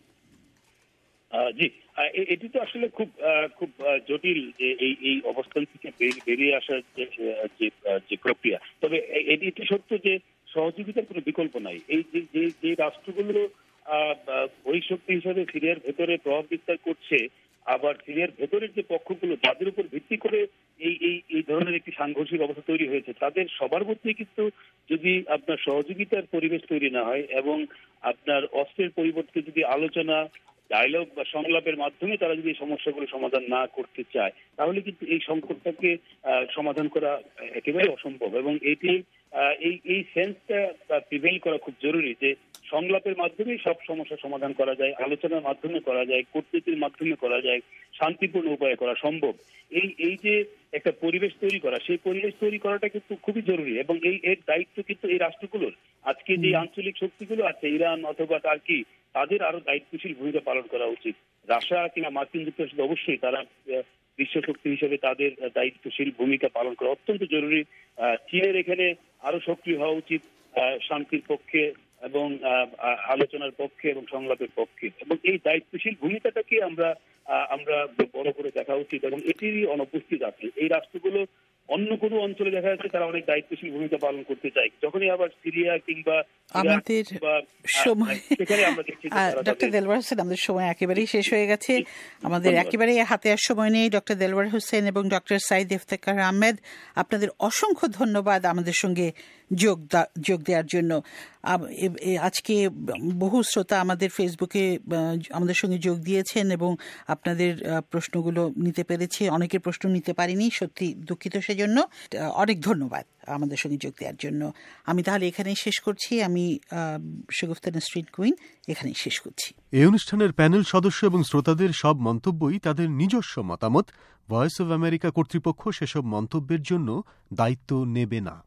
জি, এটি তো আসলে খুব খুব জটিল যে এই এই অবস্থান থেকে বেরিয়ে আসার যে প্রক্রিয়া। তবে এটি সত্য যে সহযোগিতার কোনো বিকল্প নাই। এই যে যে রাষ্ট্রগুলো বহিঃশক্তি হিসাবে সিরিয়ার ভেতরে প্রভাব বিস্তার করছে, আবার সিরিয়ার ভেতরের যে পক্ষগুলো যাদের উপর ভিত্তি করে এই এই এই ধরনের একটি সাংঘর্ষিক অবস্থা তৈরি হয়েছে, তাদের সবার মধ্যে কিন্তু যদি আপনার সহযোগিতার পরিবেশ তৈরি না হয় এবং আপনার অস্ত্রের পরিবর্তে যদি আলোচনা, ডায়লগ বা সংলাপের মাধ্যমে তারা যদি এই সমস্যাগুলো সমাধান না করতে চায়, তাহলে কিন্তু এই সংকটটাকে সমাধান করা একেবারে অসম্ভব। এবং এটি এই এই সেন্সটা প্রিভেল করা খুব জরুরি যে সংলাপের মাধ্যমেই সব সমস্যার সমাধান করা যায়, আলোচনার মাধ্যমে করা যায়, কূটনীতির মাধ্যমে করা যায়, শান্তিপূর্ণ উপায়ে করা সম্ভব। এই এই যে একটা পরিবেশ তৈরি করা, সেই পরিবেশ তৈরি করাটা কিন্তু খুবই জরুরি এবং এই এর দায়িত্ব কিন্তু এই রাষ্ট্রগুলোর। আজকে যে আঞ্চলিক শক্তিগুলো আছে, ইরান অথবা টার্কি, তাদের আরো দায়িত্বশীল ভূমিকা পালন করা উচিত। রাশিয়া কিংবা মার্কিন যুক্তরাষ্ট্র অবশ্যই তারা বিশ্ব শক্তি হিসেবে তাদের দায়িত্বশীল ভূমিকা পালন করা অত্যন্ত জরুরি। চীনের এখানে আরো সক্রিয় হওয়া উচিত শান্তির পক্ষে এবং আলোচনার পক্ষে এবং সংলাপের পক্ষে, এবং এই দায়িত্বশীল ভূমিকাটাকে আমরা আমরা বড় করে দেখা উচিত এবং এটিরই অনুপস্থিত আছে। এই রাষ্ট্রগুলো অন্য কোনো অঞ্চলে দেখা যাচ্ছে তারা অনেক দায়িত্বশীল ভূমিকা পালন করতে চায়, যখনই আবার সিরিয়া কিংবা আমাদের সময় ডক্টর দেলওয়ার হোসেন, আমাদের সময় একেবারেই শেষ হয়ে গেছে। আমাদের একেবারেই হাতে আর সময় নেই। ডক্টর দেলওয়ার হোসেন এবং ডক্টর সাইদ ইফতেখার আহমেদ, আপনাদের অসংখ্য ধন্যবাদ আমাদের সঙ্গে যোগ যোগ দেওয়ার জন্য। আজকে বহু শ্রোতা আমাদের ফেসবুকে আমাদের সঙ্গে যোগ দিয়েছেন এবং আপনাদের প্রশ্নগুলো নিতে পেরেছি, অনেকের প্রশ্ন নিতে পারিনি, সত্যি দুঃখিত সেজন্য। অনেক ধন্যবাদ আমাদের সঙ্গে যোগ দেওয়ার জন্য। আমি তাহলে এখানেই শেষ করছি। আমি শগুফতা নাসরিন কুইন এখানেই শেষ করছি। এই অনুষ্ঠানের প্যানেল সদস্য এবং শ্রোতাদের সব মন্তব্যই তাদের নিজস্ব মতামত। ভয়েস অব আমেরিকা কর্তৃপক্ষ সেসব মন্তব্যের জন্য দায়িত্ব নেবে না।